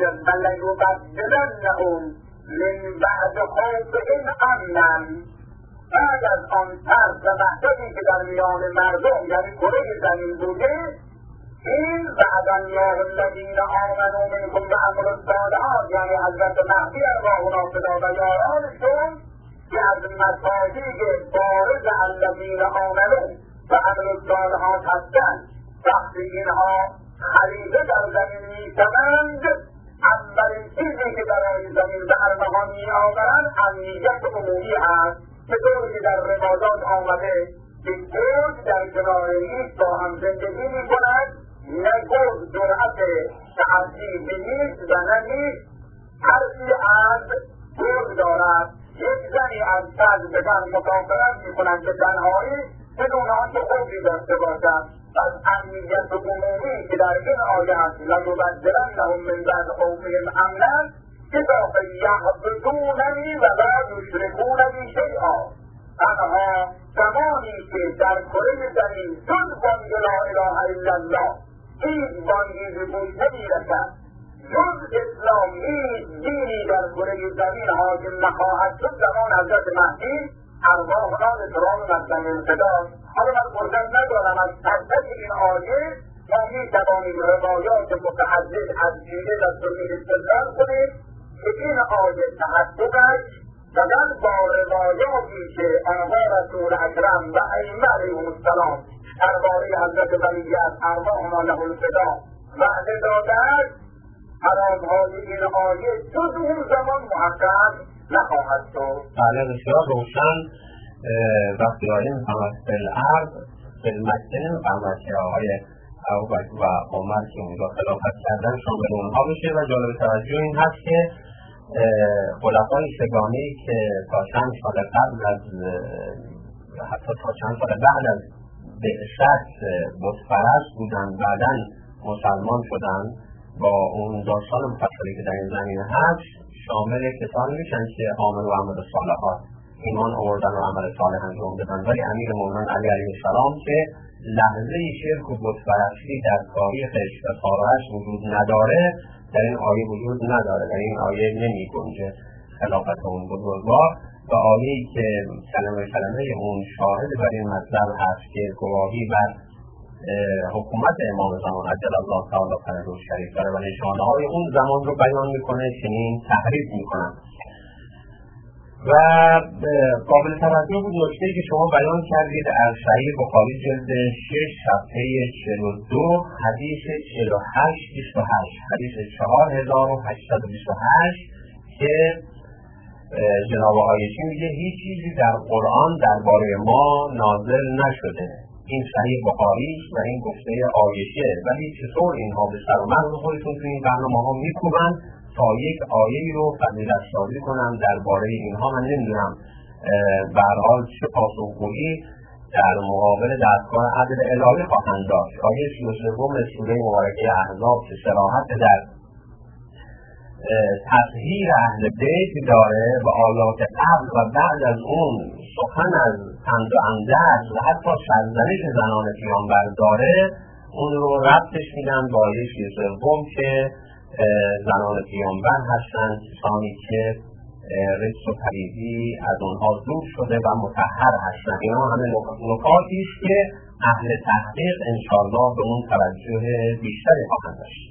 ولنبدلنهم من بعد خوفهم امنا، بعد از آن ترس و وحشتی که در میان مردم یعنی کره زمین بوده، این وعد الله الذین آمنوا منکم و عملوا الصالحات یعنی حضرت مهدی ارواحنا فدا و یارانشون که از مصادیق بارز الذین آمنوا و عملوا الصالحات هستند، وقتی اینها خلیفه در زمین میشوند اولین چیزی که برای زمین به ارمغان میآورند امنیت عمومی هست. چطور که در روایات آمده که گرگ در کنار نیست با هم زندگی میکند، نه گرگ جرأت تعدی به نیست و نه نیست ترسی از گرگ دارد. یک زنی از صد به زن مسافرت میکنند به تنهایی بدون آنکه خوبی داشته باشد. پس امنیت عمومی که در این آیه هست لنبدلنهم من بعد خوفهم امنا کتاب یعبدوننی و لا یشرکون بی شیئا، تنها زمانی که در کره زمین جز بانگ لا اله الا الله هیچ بانگی به گوش نمیرسد، جز اسلام هیچ دینی در کره زمین حاکم نخواهد شد، زمان حضرت مهدی ارواحنا اکرام مقدم انقدام. حالا من فرصت ندارم از تک این آیه ما میتوانیم روایات متعدد از دیده و سنی استدلال کنیم که این آیه تحققش بدن با روایاتی که آنها رسول اکرم و ائمه علیهم السلام درباره حضرت ولیعصر ارواحنا له الفدا وعده دادند، مرادهای این آیه جز اون زمان محقق نخواهد شد. بله بسیار روشن. وقتی آیه می‌فهمد فی الارض فی المسکن می‌فهمد که آقای ابوبکر و عمر که اونجا خلافت کردن شامل اونها بشه. و جالب توجه این هست که خلفای سگانه‌ای که تا چند سال قبل از حتی تا چند سال بعد از بعثت بت‌پرست بودن بعداً مسلمان شدن، با اون داستان مفصلی که در این زمینه هست شامل کسانی میشن که عامل و عمل صالحات ایمان آوردن و عمل صالح انجام دادن. ولی امیرالمومنین علی علیه السلام که لحظه شرک و بت‌پرستی در تاریخش و تاریخش وجود نداره، در این آیه وجود نداره، در این آیه نمی گنجه خلافت اون بزرگوار. و آیه‌ای که کلمه اون شاهد بر این مطلب هست که گواهی بر حکومت امام زمان عجل الله تعالی فرجه شریف داره و نشانه های اون زمان رو بیان میکنه، چنین تحریف میکنن. و قابل توجه بود نکته‌ای که شما بیان کردید از صحیح بخاری جلد 6 صفحه 42 حدیث 4828 حدیث 4828 که جناب عایشی میگه هیچ چیزی در قرآن درباره ما نازل نشده. این صحیح بخاری و این گفته عایشه، ولی چطور اینها به سر و مغز خودتون تو این برنامه‌ها میکوبن تا یک آیه‌ای رو فضیلت سازی کنن درباره اینها؟ من نمیدونم به هر حال چه پاسخگویی در مقابل دستگاه عدل الهی خواهند داشت. آیه 33 سوره مبارکه احزاب که صراحت در تطهیر اهل بیت داره و آیات قبل و بعد از اون سخن از پند و اندرز و حتی سرزنش زنان پیامبر داره، اون رو ربطش میدن با آیه 33 که زنان پیامبر هستن کسانی که رجس و پلیدی از اونها دور شده و مطهر هستن. اینا همه نکاتی است که اهل تحقیق انشاءالله به اون توجه بیشتری خواهند داشت.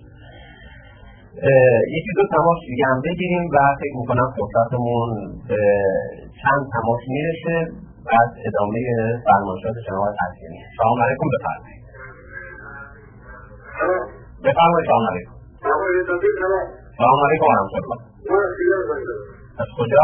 یکی دو تماس دیگه هم بگیریم و فکر میکنم فرصتمون به چند تماس میرسه، بعد ادامه فرمایشات جناب تحصیلی. سلام علیکم. بفرمایید. سلام علیکم. سلام علیکم و رحمت الله. از کجا؟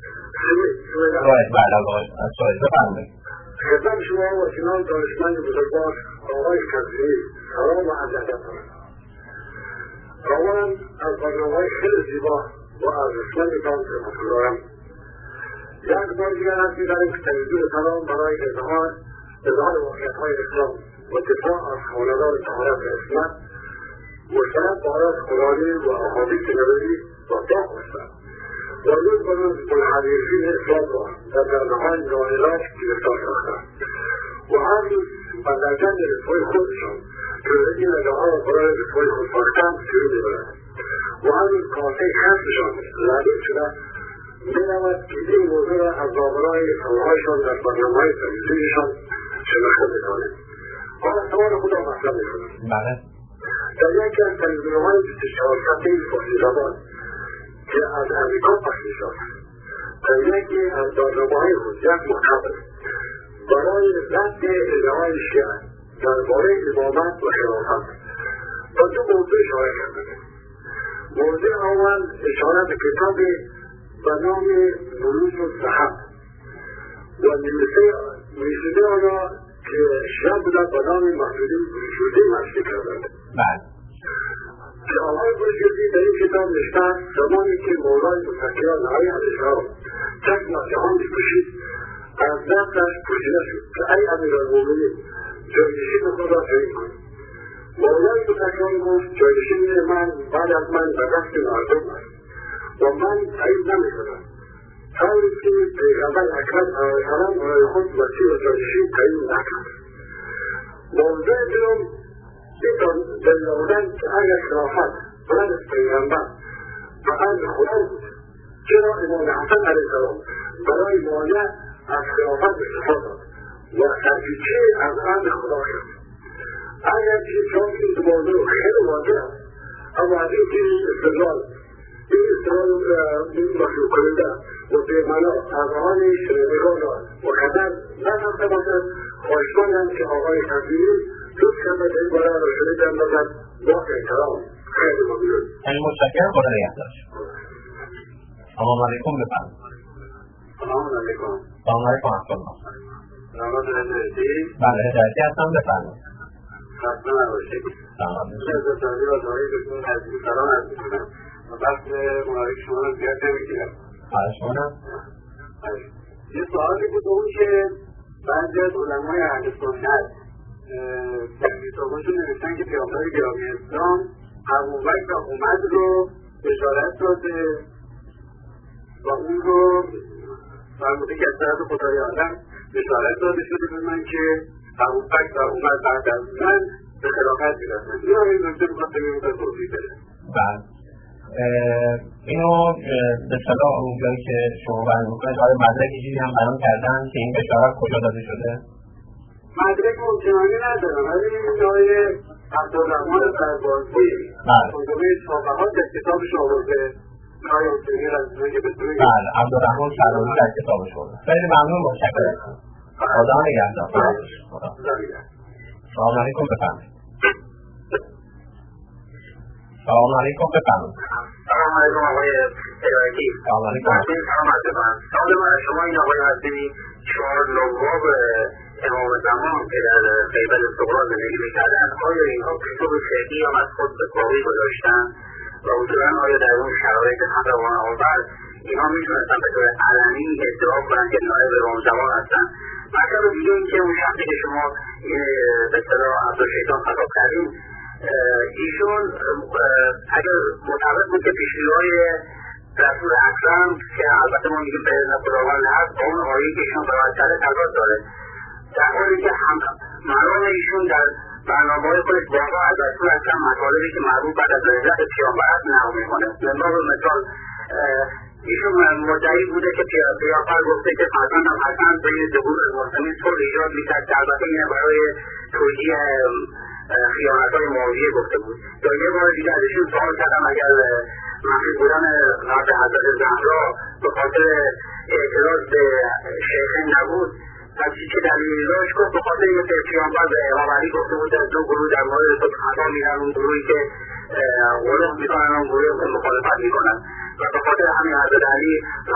بعد از سوئد. بفرمایید. خدمت شما و جناب دانشمند بزرگوار آقای کاظمی سلام و ادب دارم. اولا از برنامه‌های خیلی زیبا و ارزشمندتان تشکر دارم. یک بار دیگر از می‌داریم که تلویزیون سلام برای اظهار واقعیت‌های اسلام و دفاع از خواندان طهارت و عصمت مستند با آیات قرآنی و احادیث نبوی با داغ هستند و روز به روز منحرفین اسلام را در برنامه‌های ناعلاج گرفتار ساختند و هر روز در جنگ رسوای خودشان که این ادعاها برای رسوای خود ساختند شروع می‌برند و هر روز کاسه خشمشان لعبه شده می‌رود که این موضوع را از داورای سالهایشان در برنامه‌های تلویزیونشان شناخته می‌کنند. حالا سوال خودم مطرح می‌کنم. در یکی از تلویزیون‌های 24 ساعته فارسی‌زبان که از امریکا پخش می‌شود، در یکی از برنامه‌های خود یک مخبر برای رد ادعای شیعه درباره امامت و خلافت با دو موضوع اشاره کردند. موضوع اول اشاره به کتاب به نام بروز الذهب و نویسنده آنها که شیعه بودند به نام محمودی بروجردی معرفی کردند. که آقای بروجردی در این کتاب نوشتند زمانی که مولای متکیان علی علیه السلام چشم از جهان می‌پوشید، از دستش پوشیده شد که ای امیرالمومنین جایگشین خود را تعیین کن. مولای متکیان گفت جایگشین من بعد از من به دست مردم است و من تعیین نمی‌کنم. طوری که پیغمبر اکرم علیه برای خود مسیر جانشین تعیین نکرد. موضوع دوم دلیل که اگر خلافت برای پیغمبر و امر خدا بود، چرا امام حسن علیه السلام برای مانع از خلافت استفاده داد و نتیجه از امر خدا شد. اگر که چون این موضوع خیلی واضح است، اما از این که استدلال مخلوق کننده و بی‌معنا از آن شنوندگان را مقدر نساخته باشد، خواهشمندم که آقای تقدیمی دوست کرده این باره را شنیدن باشد. با احترام. خیلی ممنون. خیلی متشکرم. خدا نگهدار. سلام علیکم. بفرمایید. سلام علیکم. سلام علیکم ورحمة الله. نامات هدایتی؟ بله هدایتی هستم. بفرمایید. خسته نباشید. سلام. از تازی و تاریخ بسیار عزیزی سلام عرض می‌کنم. وقت مبارک شما رو زیاد نمی‌گیرم. خواهش کنم. یه سوالی بود اون که بعضی از علمای اهل سنت در کتاباشون نوشتن که پیامبر گرامی اسلام ابوبکر اومد رو بشارت داده و اون رو فرموده که از طرف خدای عالم بشارت داده شده به من که ابوبکر اومد بعد از من به خلافت میرسن. این هم این نکته میخواد بگیم که توضیح بده. بله اینو به صلاح اونجایی که شما بیان میکنید آیا مدرکی چیزی هم بیان کردن که این بشارت کجا داده شده؟ مدرک ممکنانی ندارم ولی این جای عبدالرحمن سربازی ترجمه صحبهات در کتابش آورده. آیا حسینی رزمه که بسیاری بله عبدالرحمن سربازی در کتابش آورده. خیلی ممنون. متشکرم. خدا نگهدار. سلام علیکم. بفرمایید. سلام علیکم. بفرمایید. سلام علیکم آقای هدایتی. سلام علیکم. سلام علیکم. سوال من شما این آقای حسینی 4 نواب امام زمان که در خیبر صغرا زندگی می‌کردند آیا اینها کتب فقهی هم از خود به باقی گذاشتن و اصولا آیا در اون شرایط خطابان آور اینها میتونستن به طور علنی ادعا کنند که نایب امام زمان هستند؟ مثلا دیگه این که اون شخصی که شما به اصطلاح عبدالشیطان خطاب کردیم ایشون اگر معتقد بود که پیشگویی رسول اکرم که البته ما میگیم به خداوند هست با اون آیه‌ای که ایشون برای کرده تضاد داره، در حالی که معلوم ایشون در برنامه‌های خودش واقعا از رسول اکرم مطالبی که مربوط بعد از رضایت پیامبر است نقل میکنه. مثال ایشون مدعی بوده که پیامبر گفته که فرزندم حسن بین ظهور المسلمین صلح ایجاد میکرد که البته اینه برای توجیه خیانت‌های معاویه گفته بود. یا یه بار دیگه ازشون سوال کردم اگر مخفی بودن قبر حضرت زهرا به خاطر اعتراض به شیخین نبود پس چه دلیلی داشت؟ گفت به خاطر اینکه پیامبر به امام علی گفته بود از 2 گروه در مورد تو خطا میرن، اون گروهی که غلو میکنن اون گروه که مخالفت میکنن و به خاطر همین حضرت علی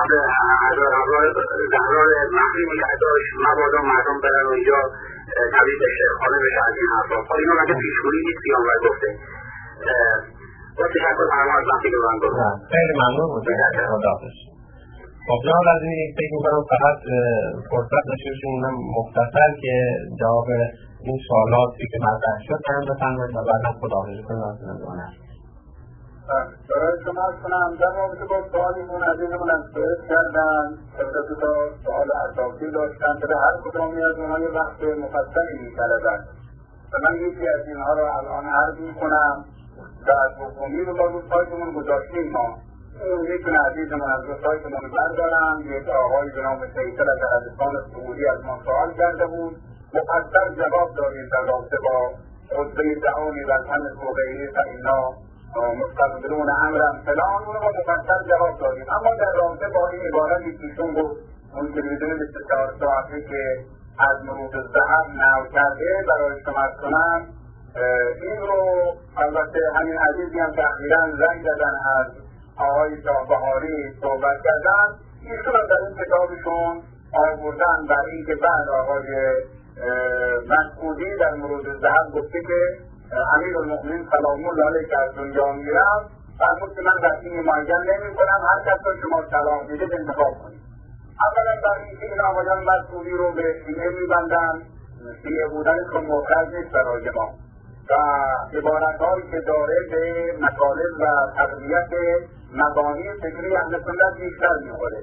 زهرا مخفی نگه داشت مبادا مردم برن و اینجا تبدیل به شیخانه بشه از این حرفا. اینا مگه پیشگویی نیست پیامبر گفته؟ با تشکر فرما از وقتی که من گفتم. خیلی ممنون. خداحافظ. خب جناب لازمی فکر میکنم فقط فرصت داشتیم مختصر که جواب این سوالاتی که مطرح شد هم بفرمایید و بعد هم خداحافظی کنیم از زندگانه. برای شما کنم در رابطه با سوالیمون عزیزمون هم سوال کردن سه تا سوال اساسی داشتن که هر کدامی از اونها یه بحث مفصلی می‌کردن و من یکی از اینها رو الان عرض می‌کنم و از حکومی رو با روزهایتون گذاشتیم ما اون میتونه عزیزمون از روزهایتون بردارم. یک آقای جناب فیصل از عربستان سعودی از ما سوال کرده بود، مفصل جواب داریم در رابطه با خطبه دعانی و تن موقعی فإنا مستقبلون امرم فلان اون رو مفصل جواب داریم. اما در رابطه با این عبارتی که ایشون گفت اون که میدونه 24 ساعته که از مرود الذهب نو کرده برای شما کنم این رو البته همین عزیزی هم که اخیراً زنگ زدن از آقای شاهبهاری صحبت کردن ایشون هم در این کتابشون آوردن بر این که بعد آقای مسعودی در مرود الذهب گفته که امیرالمؤمنین سلام الله علیه که از دنیا میرم فرمود که من رسمی معین نمی کنم، هر کس رو شما سلام میده انتخاب کنید. اولا برای اینکه این آقایان مسعودی رو به شیعه میبندن، شیعه بودنشون معترض نیست برای ما و عبارتهایی که داره به مطالب و تقویت مبانی فکری اهل سنت بیشتر میخوره.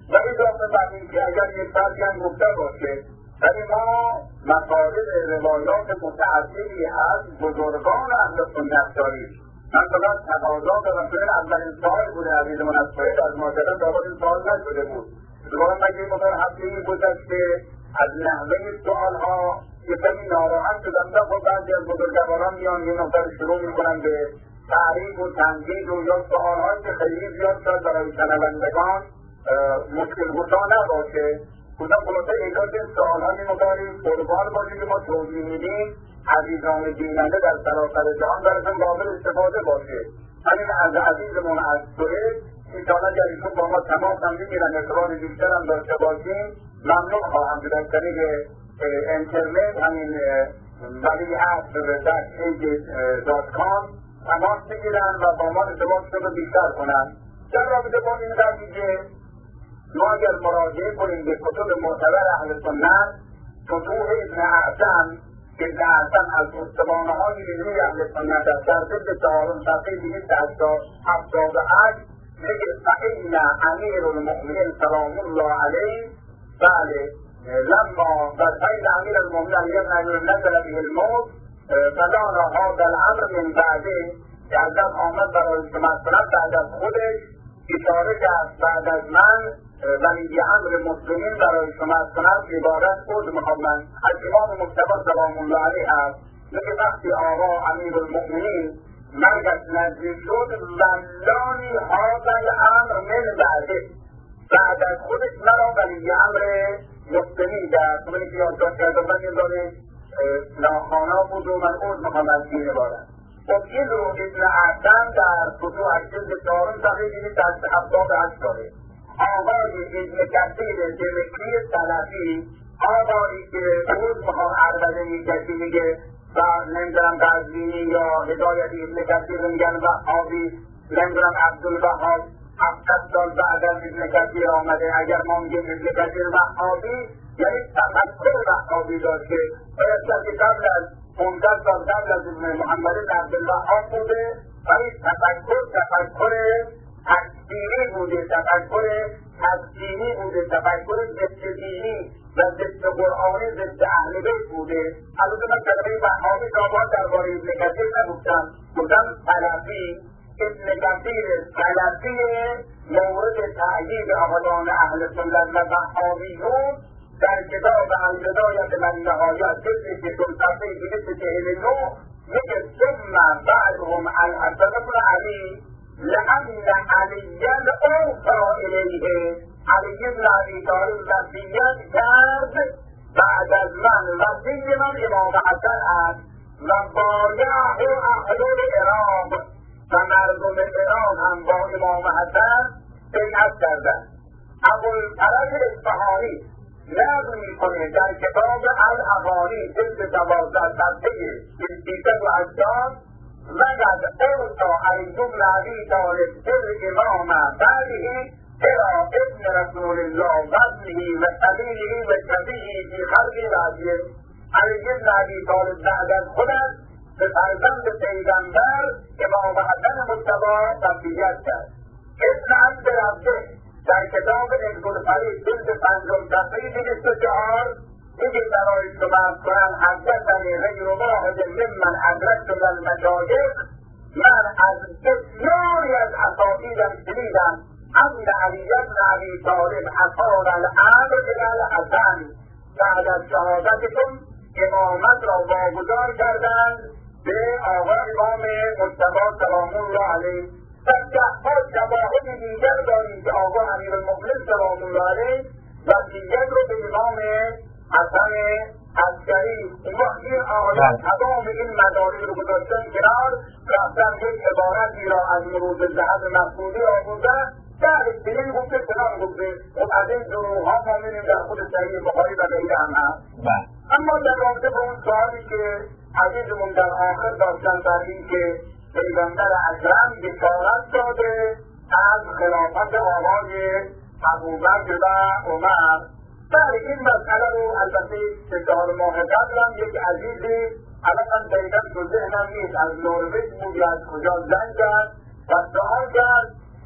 و اضافه بر این که اگر یک فرقی هم گفته باشه ولی ما مطالب روایات متعددی از بزرگان اهل سنت داریم. مثلا تقاضا به رسول اولین سال بوده عزیزمون از باید از ماجرا دارد این سال نشده بود. دوباره مگه مدار هفته‌ای گذشته از نحوه سوالها یه کمی ناراحت شدم و بعضی از بزرگواران میان یه نفر شروع میکنن به تعریف و تنقید و یا سوالهایی که خیلی زیاد شد برای شنوندگان مشکل گشا نباشه. خودم خلاصه ایجاد این سوالها می‌مداریم قربان باشید که ما توضیح میدیم عزیزان بیننده در سراسر جهان برشون قابل استفاده باشه. همین از عزیزمون از سوئد انشاءالله اگر ایشون با ما تماس هم میگیرن ارتباط بیشتر هم داشته باشیم ممنون خواهم شد. از طریق اینترنت همین www.aid.com تماس میگیرن و با ما ارتباطشون رو بیشتر کنن. در رابطه با این قضیه ما اگر مراجعه کنیم به کتب معتبر اهل سنت، فتوح ابن اعظم از استوانه‌های علمی اهل سنت است در جلد 4 صفحه 278 میگه فإن امیر المؤمنین سلام الله علیه بله لما فإن امیر المؤمنین نزل به الموت فدان هذا الامر من بعده که از آمد برای مسئله بعد از خودش اشاره کرد بعد از من ولی امر مسلمین برای شما سنت عبارت بود محمد از امام مصطفی سلام الله علیه است. میگه وقتی آقا امیر المؤمنین مرگش نزدیک شد ولانی هذا الامر من بعده بعد از خودش مرا ولی امر مسلمین کرد. من که یادداشت کردم من این داره ناخوانا بود و من عوض میخوام از این عبارت. خب این رو ابن اعظم در فتوح جلد 4 صفحه 278 داره. آقای ابن کثیر دمشقی سلفی آقایی که روز میخوام عربده میکشی میگه و نمیدونم قزوینی یا هدایت ابن کثیر میگن و آبی نمیدونم عبدالوهاب 700 سال بعد از ابن کثیر آمده. اگر ما میگیم ابن کثیر و آبی یعنی تفکر و آبی داشته باید که قبل از 15 سال قبل از ابن محمد عبدالوهاب بوده ولی تفکر تکفیری بوده، تفکر تکفیری بوده، تفکر ضد دینی و ضد قرآنی ضد اهل بیت بوده. البته من کلمه وهابی داما درباره ابن کثیر نگفتم، گفتم سلفی. ابن کثیر سلفی مورد تأیید آقایان اهل سنت و وهابیون در کتاب البدایة والنهایة جلد 2 صفحه 249 میگه ثم بعدهم الحسن بن علی لأن عليا أوصى إليه علي بن أبي طالب وصیت کرد بعد از من وصی من امام حسن است و بایعه اهل عراق و مردم عراق هم با امام حسن بیعت کردند. ابوالفرج اصفهانی نقل میکنه در کتاب الاغانی جلد 12 صفحه 380 وقد اوصى علي بن ابي طالب بالامام بعده الى ابن رسول الله وابنه وخليله وشفيعه في خلق العظيم. علی بن ابی طالب بعد از خودش به فرزند پیغمبر امام حسن مصطفی وصیت کرد. ابن عبدالعزیز در کتاب ابوالفرید جلد 5 صفحه 204 میگه برای شما کنم حدثنی غیر واحد ممن ادرکت من المشایخ من از بسیاری از اساطیرم شنیدم ان علی بن ابی طالب اطال الامر الحسن بعد از شهادتشون امامت را واگذار کردند به آقا امام مصطفی سلام الله علیه. در ده‌ها شواهد دیگر داریم که آقا امیرالمؤمنین سلام الله علیه وصیت رو به امام حسن عسکری این آقایان تمام این مدارک رو گذاشتن کنار رفتن یک عبارتی را از مروز ذهب مفقودی آوردن در اصطلاح گفته کنار گفته خب از این دروغ‌ها ما می‌بینیم در خود صحیح بخاری و غیره هم هست. اما در رابطه با اون سوالی که عزیزمون در آخر داشتن در این که پیغمبر اکرم بشارت داده از خلافت آقای ابوبکر و عمر، در این مسئله رو البته 3 ماه قبل هم یک عزیزی الان دقیقا تو ذهنم نیست از نروژ بود یا از کجا زنگ کرد و سوال کرد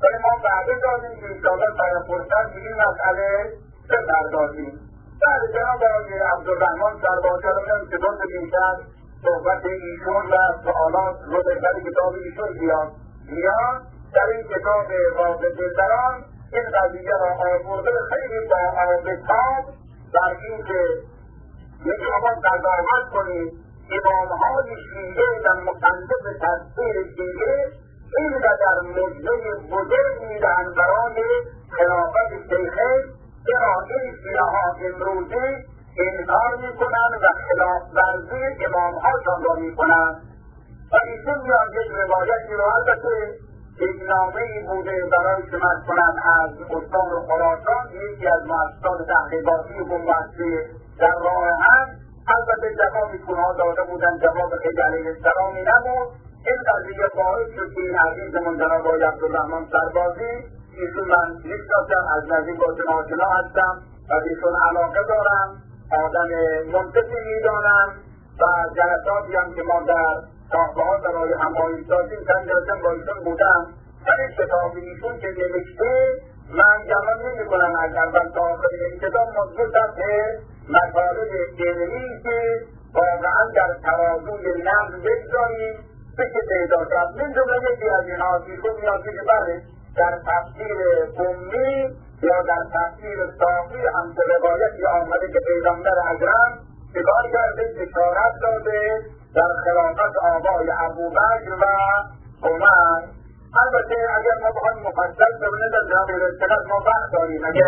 ولی ما وعده دادیم که انشاءالله سر فرصت این مسئله بپردازیم. بعد جناب آقای عبدالرحمن سربازی رو میدونم که دوست بیشتر صحبت ایشون و سوالات رو بهتر کتاب ایشون میاد در این کتاب واقع دلبران این قضیه را آورده خیلی با آبتاب در این که میتوان قضاوت کنید امامهای شیعه و مصنف تفسیر شیعه این را در مجمع بزرگ میدهند برای خلافت شیخه چرا این شیعه‌ها امروزه انکار میکنند و خلاف ورزی امامهاشان را میکنند و ایشون میان یک روایتی رو البته یک نامه‌ای بوده برای شمت کنند از استان خراسان یکی از مؤسسات تحقیقاتی بنبسته در راه هم البته جوابی که اونها داده بودن جواب خیلی علیه السلامی نبود. این قضیه باعث شد که این عزیزمون جناب آقای عبدالرحمن سربازی ایشون من میشناسم از نزدیک باشون آشنا هستم و ایشون علاقه دارم آدم منطقی میدانم و جلساتی هم که ما در تاقه‌ها برای همایی سازیم چند جلسه با ایشون بودم در این کتاب ایشون که نوشته من گمان نمی‌کنم از اول تا آخر این کتاب مضبوطم به مطالب علمی که واقعا در ترازوی نقد بگذاریم بشه پیدا شد. من جمله یکی از اینها ایشون میاد که بله در تفسیر امی یا در تفسیر صافی هم که روایتی آمده که پیغمبر اکرم چکار کرده بشارت داده در خلافت آقای ابوبکر و عمر. البته اگر ما بخوایم مفصل ببینه در جناب ارتقاط ما وقت داریم اگر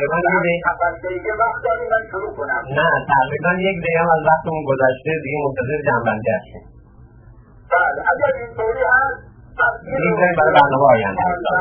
هفته وقت داریم من شروع کنم. نه تقریبا یک دقیقه از وقتمون گذشته دیگه منتظر جنبندی هستیم. بله اگر اینطوری هست این برای برنامه آینده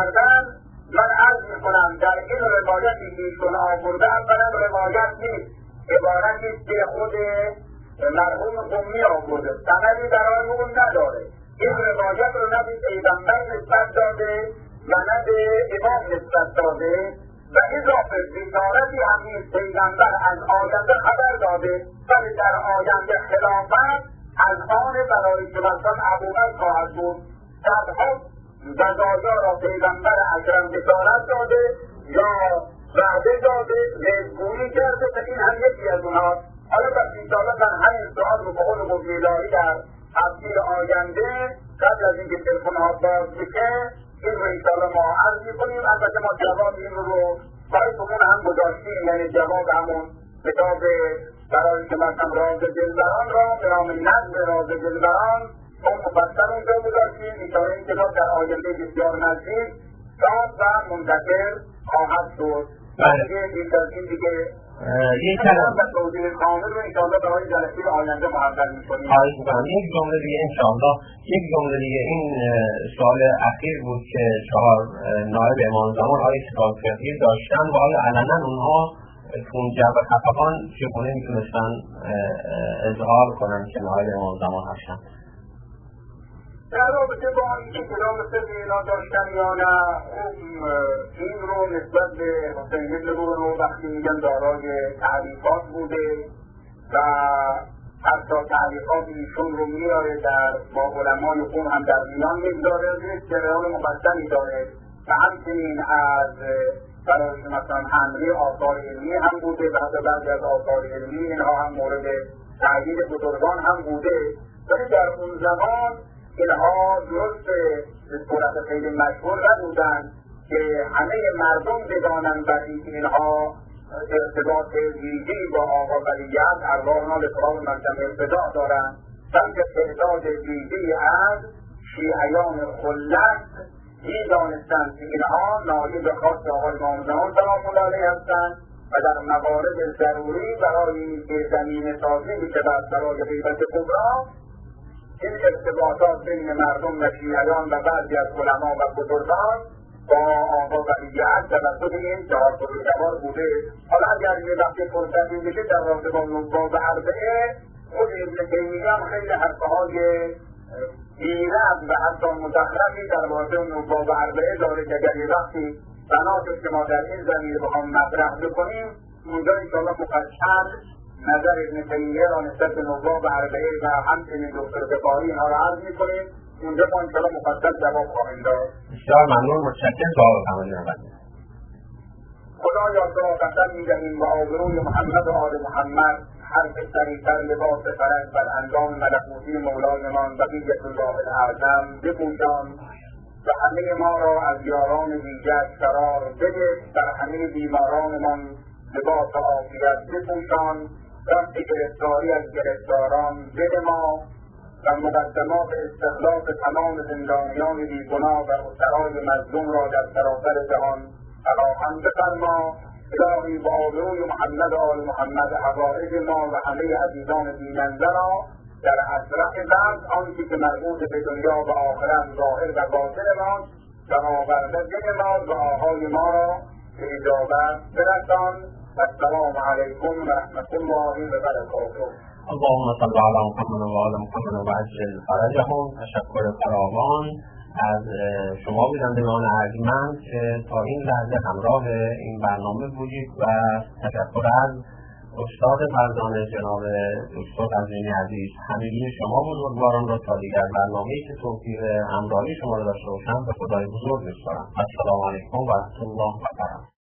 من عرض میکنم در این روایتی که ایشون آورده اولا روایت نیست عبارتی که خود مرحوم قمی آورده سندی برای اون نداره. این روایت رو نه به پیغمبر نسبت داده و نه به امام نسبت داده و اضافه بشارتی هم نیست پیغمبر از آینده خبر داده ولی در آینده خلافت از آن برای شبستان ابوبکر خواهد بود. صدها وضایا را پیغمبر اکرم بشارت داده یا وعده داده ریزگونی کرده که این هم یکی از اونهاست. حالا پس انشاءالله در همین سؤال رو به قول مبیلایی در تفسیر آینده قبل از اینکه تلفن‌ها باز بشه این رو انشاءالله ما عرض می‌کنیم. البته ما جواب این رو برایتون هم گذاشتیم یعنی جواب همون کتاب برای که مثلا راز دلبران را به نام نظم راز دلبران اون مفصل اونجا گذاشتیم. انشاءالله این کتاب در آینده بسیار نزدیک چاپ و منتشر خواهد شد. دیگه یک کلام توضیح کامل رو انشاءالله برای جلسه آینده محول می‌کنیم. یک جمله دیگه انشاءالله این سوال اخیر بود که 4 نایب امام زمان آقای سکاکفی داشتن و آیا علنا اونها تو اون جو خفقان چگونه میتونستن اظهار کنن که نایب امام زمان هستن؟ در رابطه با اینکه کلام سر اینا داشتن یا نه این رو نسبت به حسین ابن رو وقتی میگن دارای تعریفات بوده و حتی تعریفات ایشون رو میاره در با علمای خون هم در میان میگذاره یک جریان مفصلی داره و همچنین از برای مثلا حمله آثار علمی هم بوده و حتی بعضی از آثار علمی اینها هم مورد تأیید بزرگان هم بوده ولی در اون زمان اینها درست به صورت خیلی مشهور نبودن که همه مردم بدانند و اینها ارتباط ویژه‌ای با آقا ولیعهد ارواحنا به سراغ مقدم ارتداع دارند بلکه تعداد ویژه‌ای از شیعیان خلت می‌دانستند که اینها نایب خاص آقای امام زمان سلام الله علیه هستند و در موارد ضروری برای اینکه زمینه سازی می‌شود برای غیبت کبری این ارتباطات بین مردم و شیعیان و بعضی از علما و بزرگان با آقا ولیعهد توسط این 4 بزرگوار بوده. حالا اگر یه وقتی فرصتی بشه در رابطه با نبوغ اربعه خود ابن تیمیه هم خیلی حرفهای بی‌ربط و حتی مزخرفی در رابطه نبوغ اربعه داره که اگر یه وقتی بناست که ما در این زمینه بخوام مطرح بکنیم اونجا انشاءالله مفصل نظر ابن تیمیه را نسبت به نبوغ اربعه و همچنین دکتر بخاری اینها را عرض می‌کنیم. اونجا ما انشاءالله مفصل جواب خواهیم داد. بسیار ممنون، متشکرم جواب فرمایید. خدایا تو را قسم می‌دهیم به آبروی محمد و آل محمد هر سریعتر لباس فرج بر اندام ملکوتی مولایمان بقیت الله الاعظم بپوشان و همه ما را از یاران دیگر قرار بده، در همه بیمارانمان لباس عافیت بپوشان، دست گرفتاری از گرفتاران بده ما و مقدمات استخلاص تمام زندانیان بیگناه و اسرای مظلوم را در سراسر جهان فراهم بفرما. الهی با آبروی محمد و آل محمد حوائج ما و همه عزیزان بیننده را در اسرع وقت آنچه که مربوط به دنیا و آخرت ظاهر و باطن ماست برآورده ما دعاهای ما را به اجابت برسان. السلام علیکم و رحمت الله و برکاته. اللهم صل علی محمد و آل محمد و عجل فرجهم. تشکر فراوان از شما بینندگان ارجمند که تا این لحظه همراه این برنامه بودید و تشکر از استاد فرزانه جناب دکتر قزوینی عزیز. همگی شما بزرگواران را تا دیگر برنامه‌ای که توفیق همراهی شما را داشته باشم به خدای بزرگ می‌سپارم. السلام علیکم و رحمت الله و برکاته.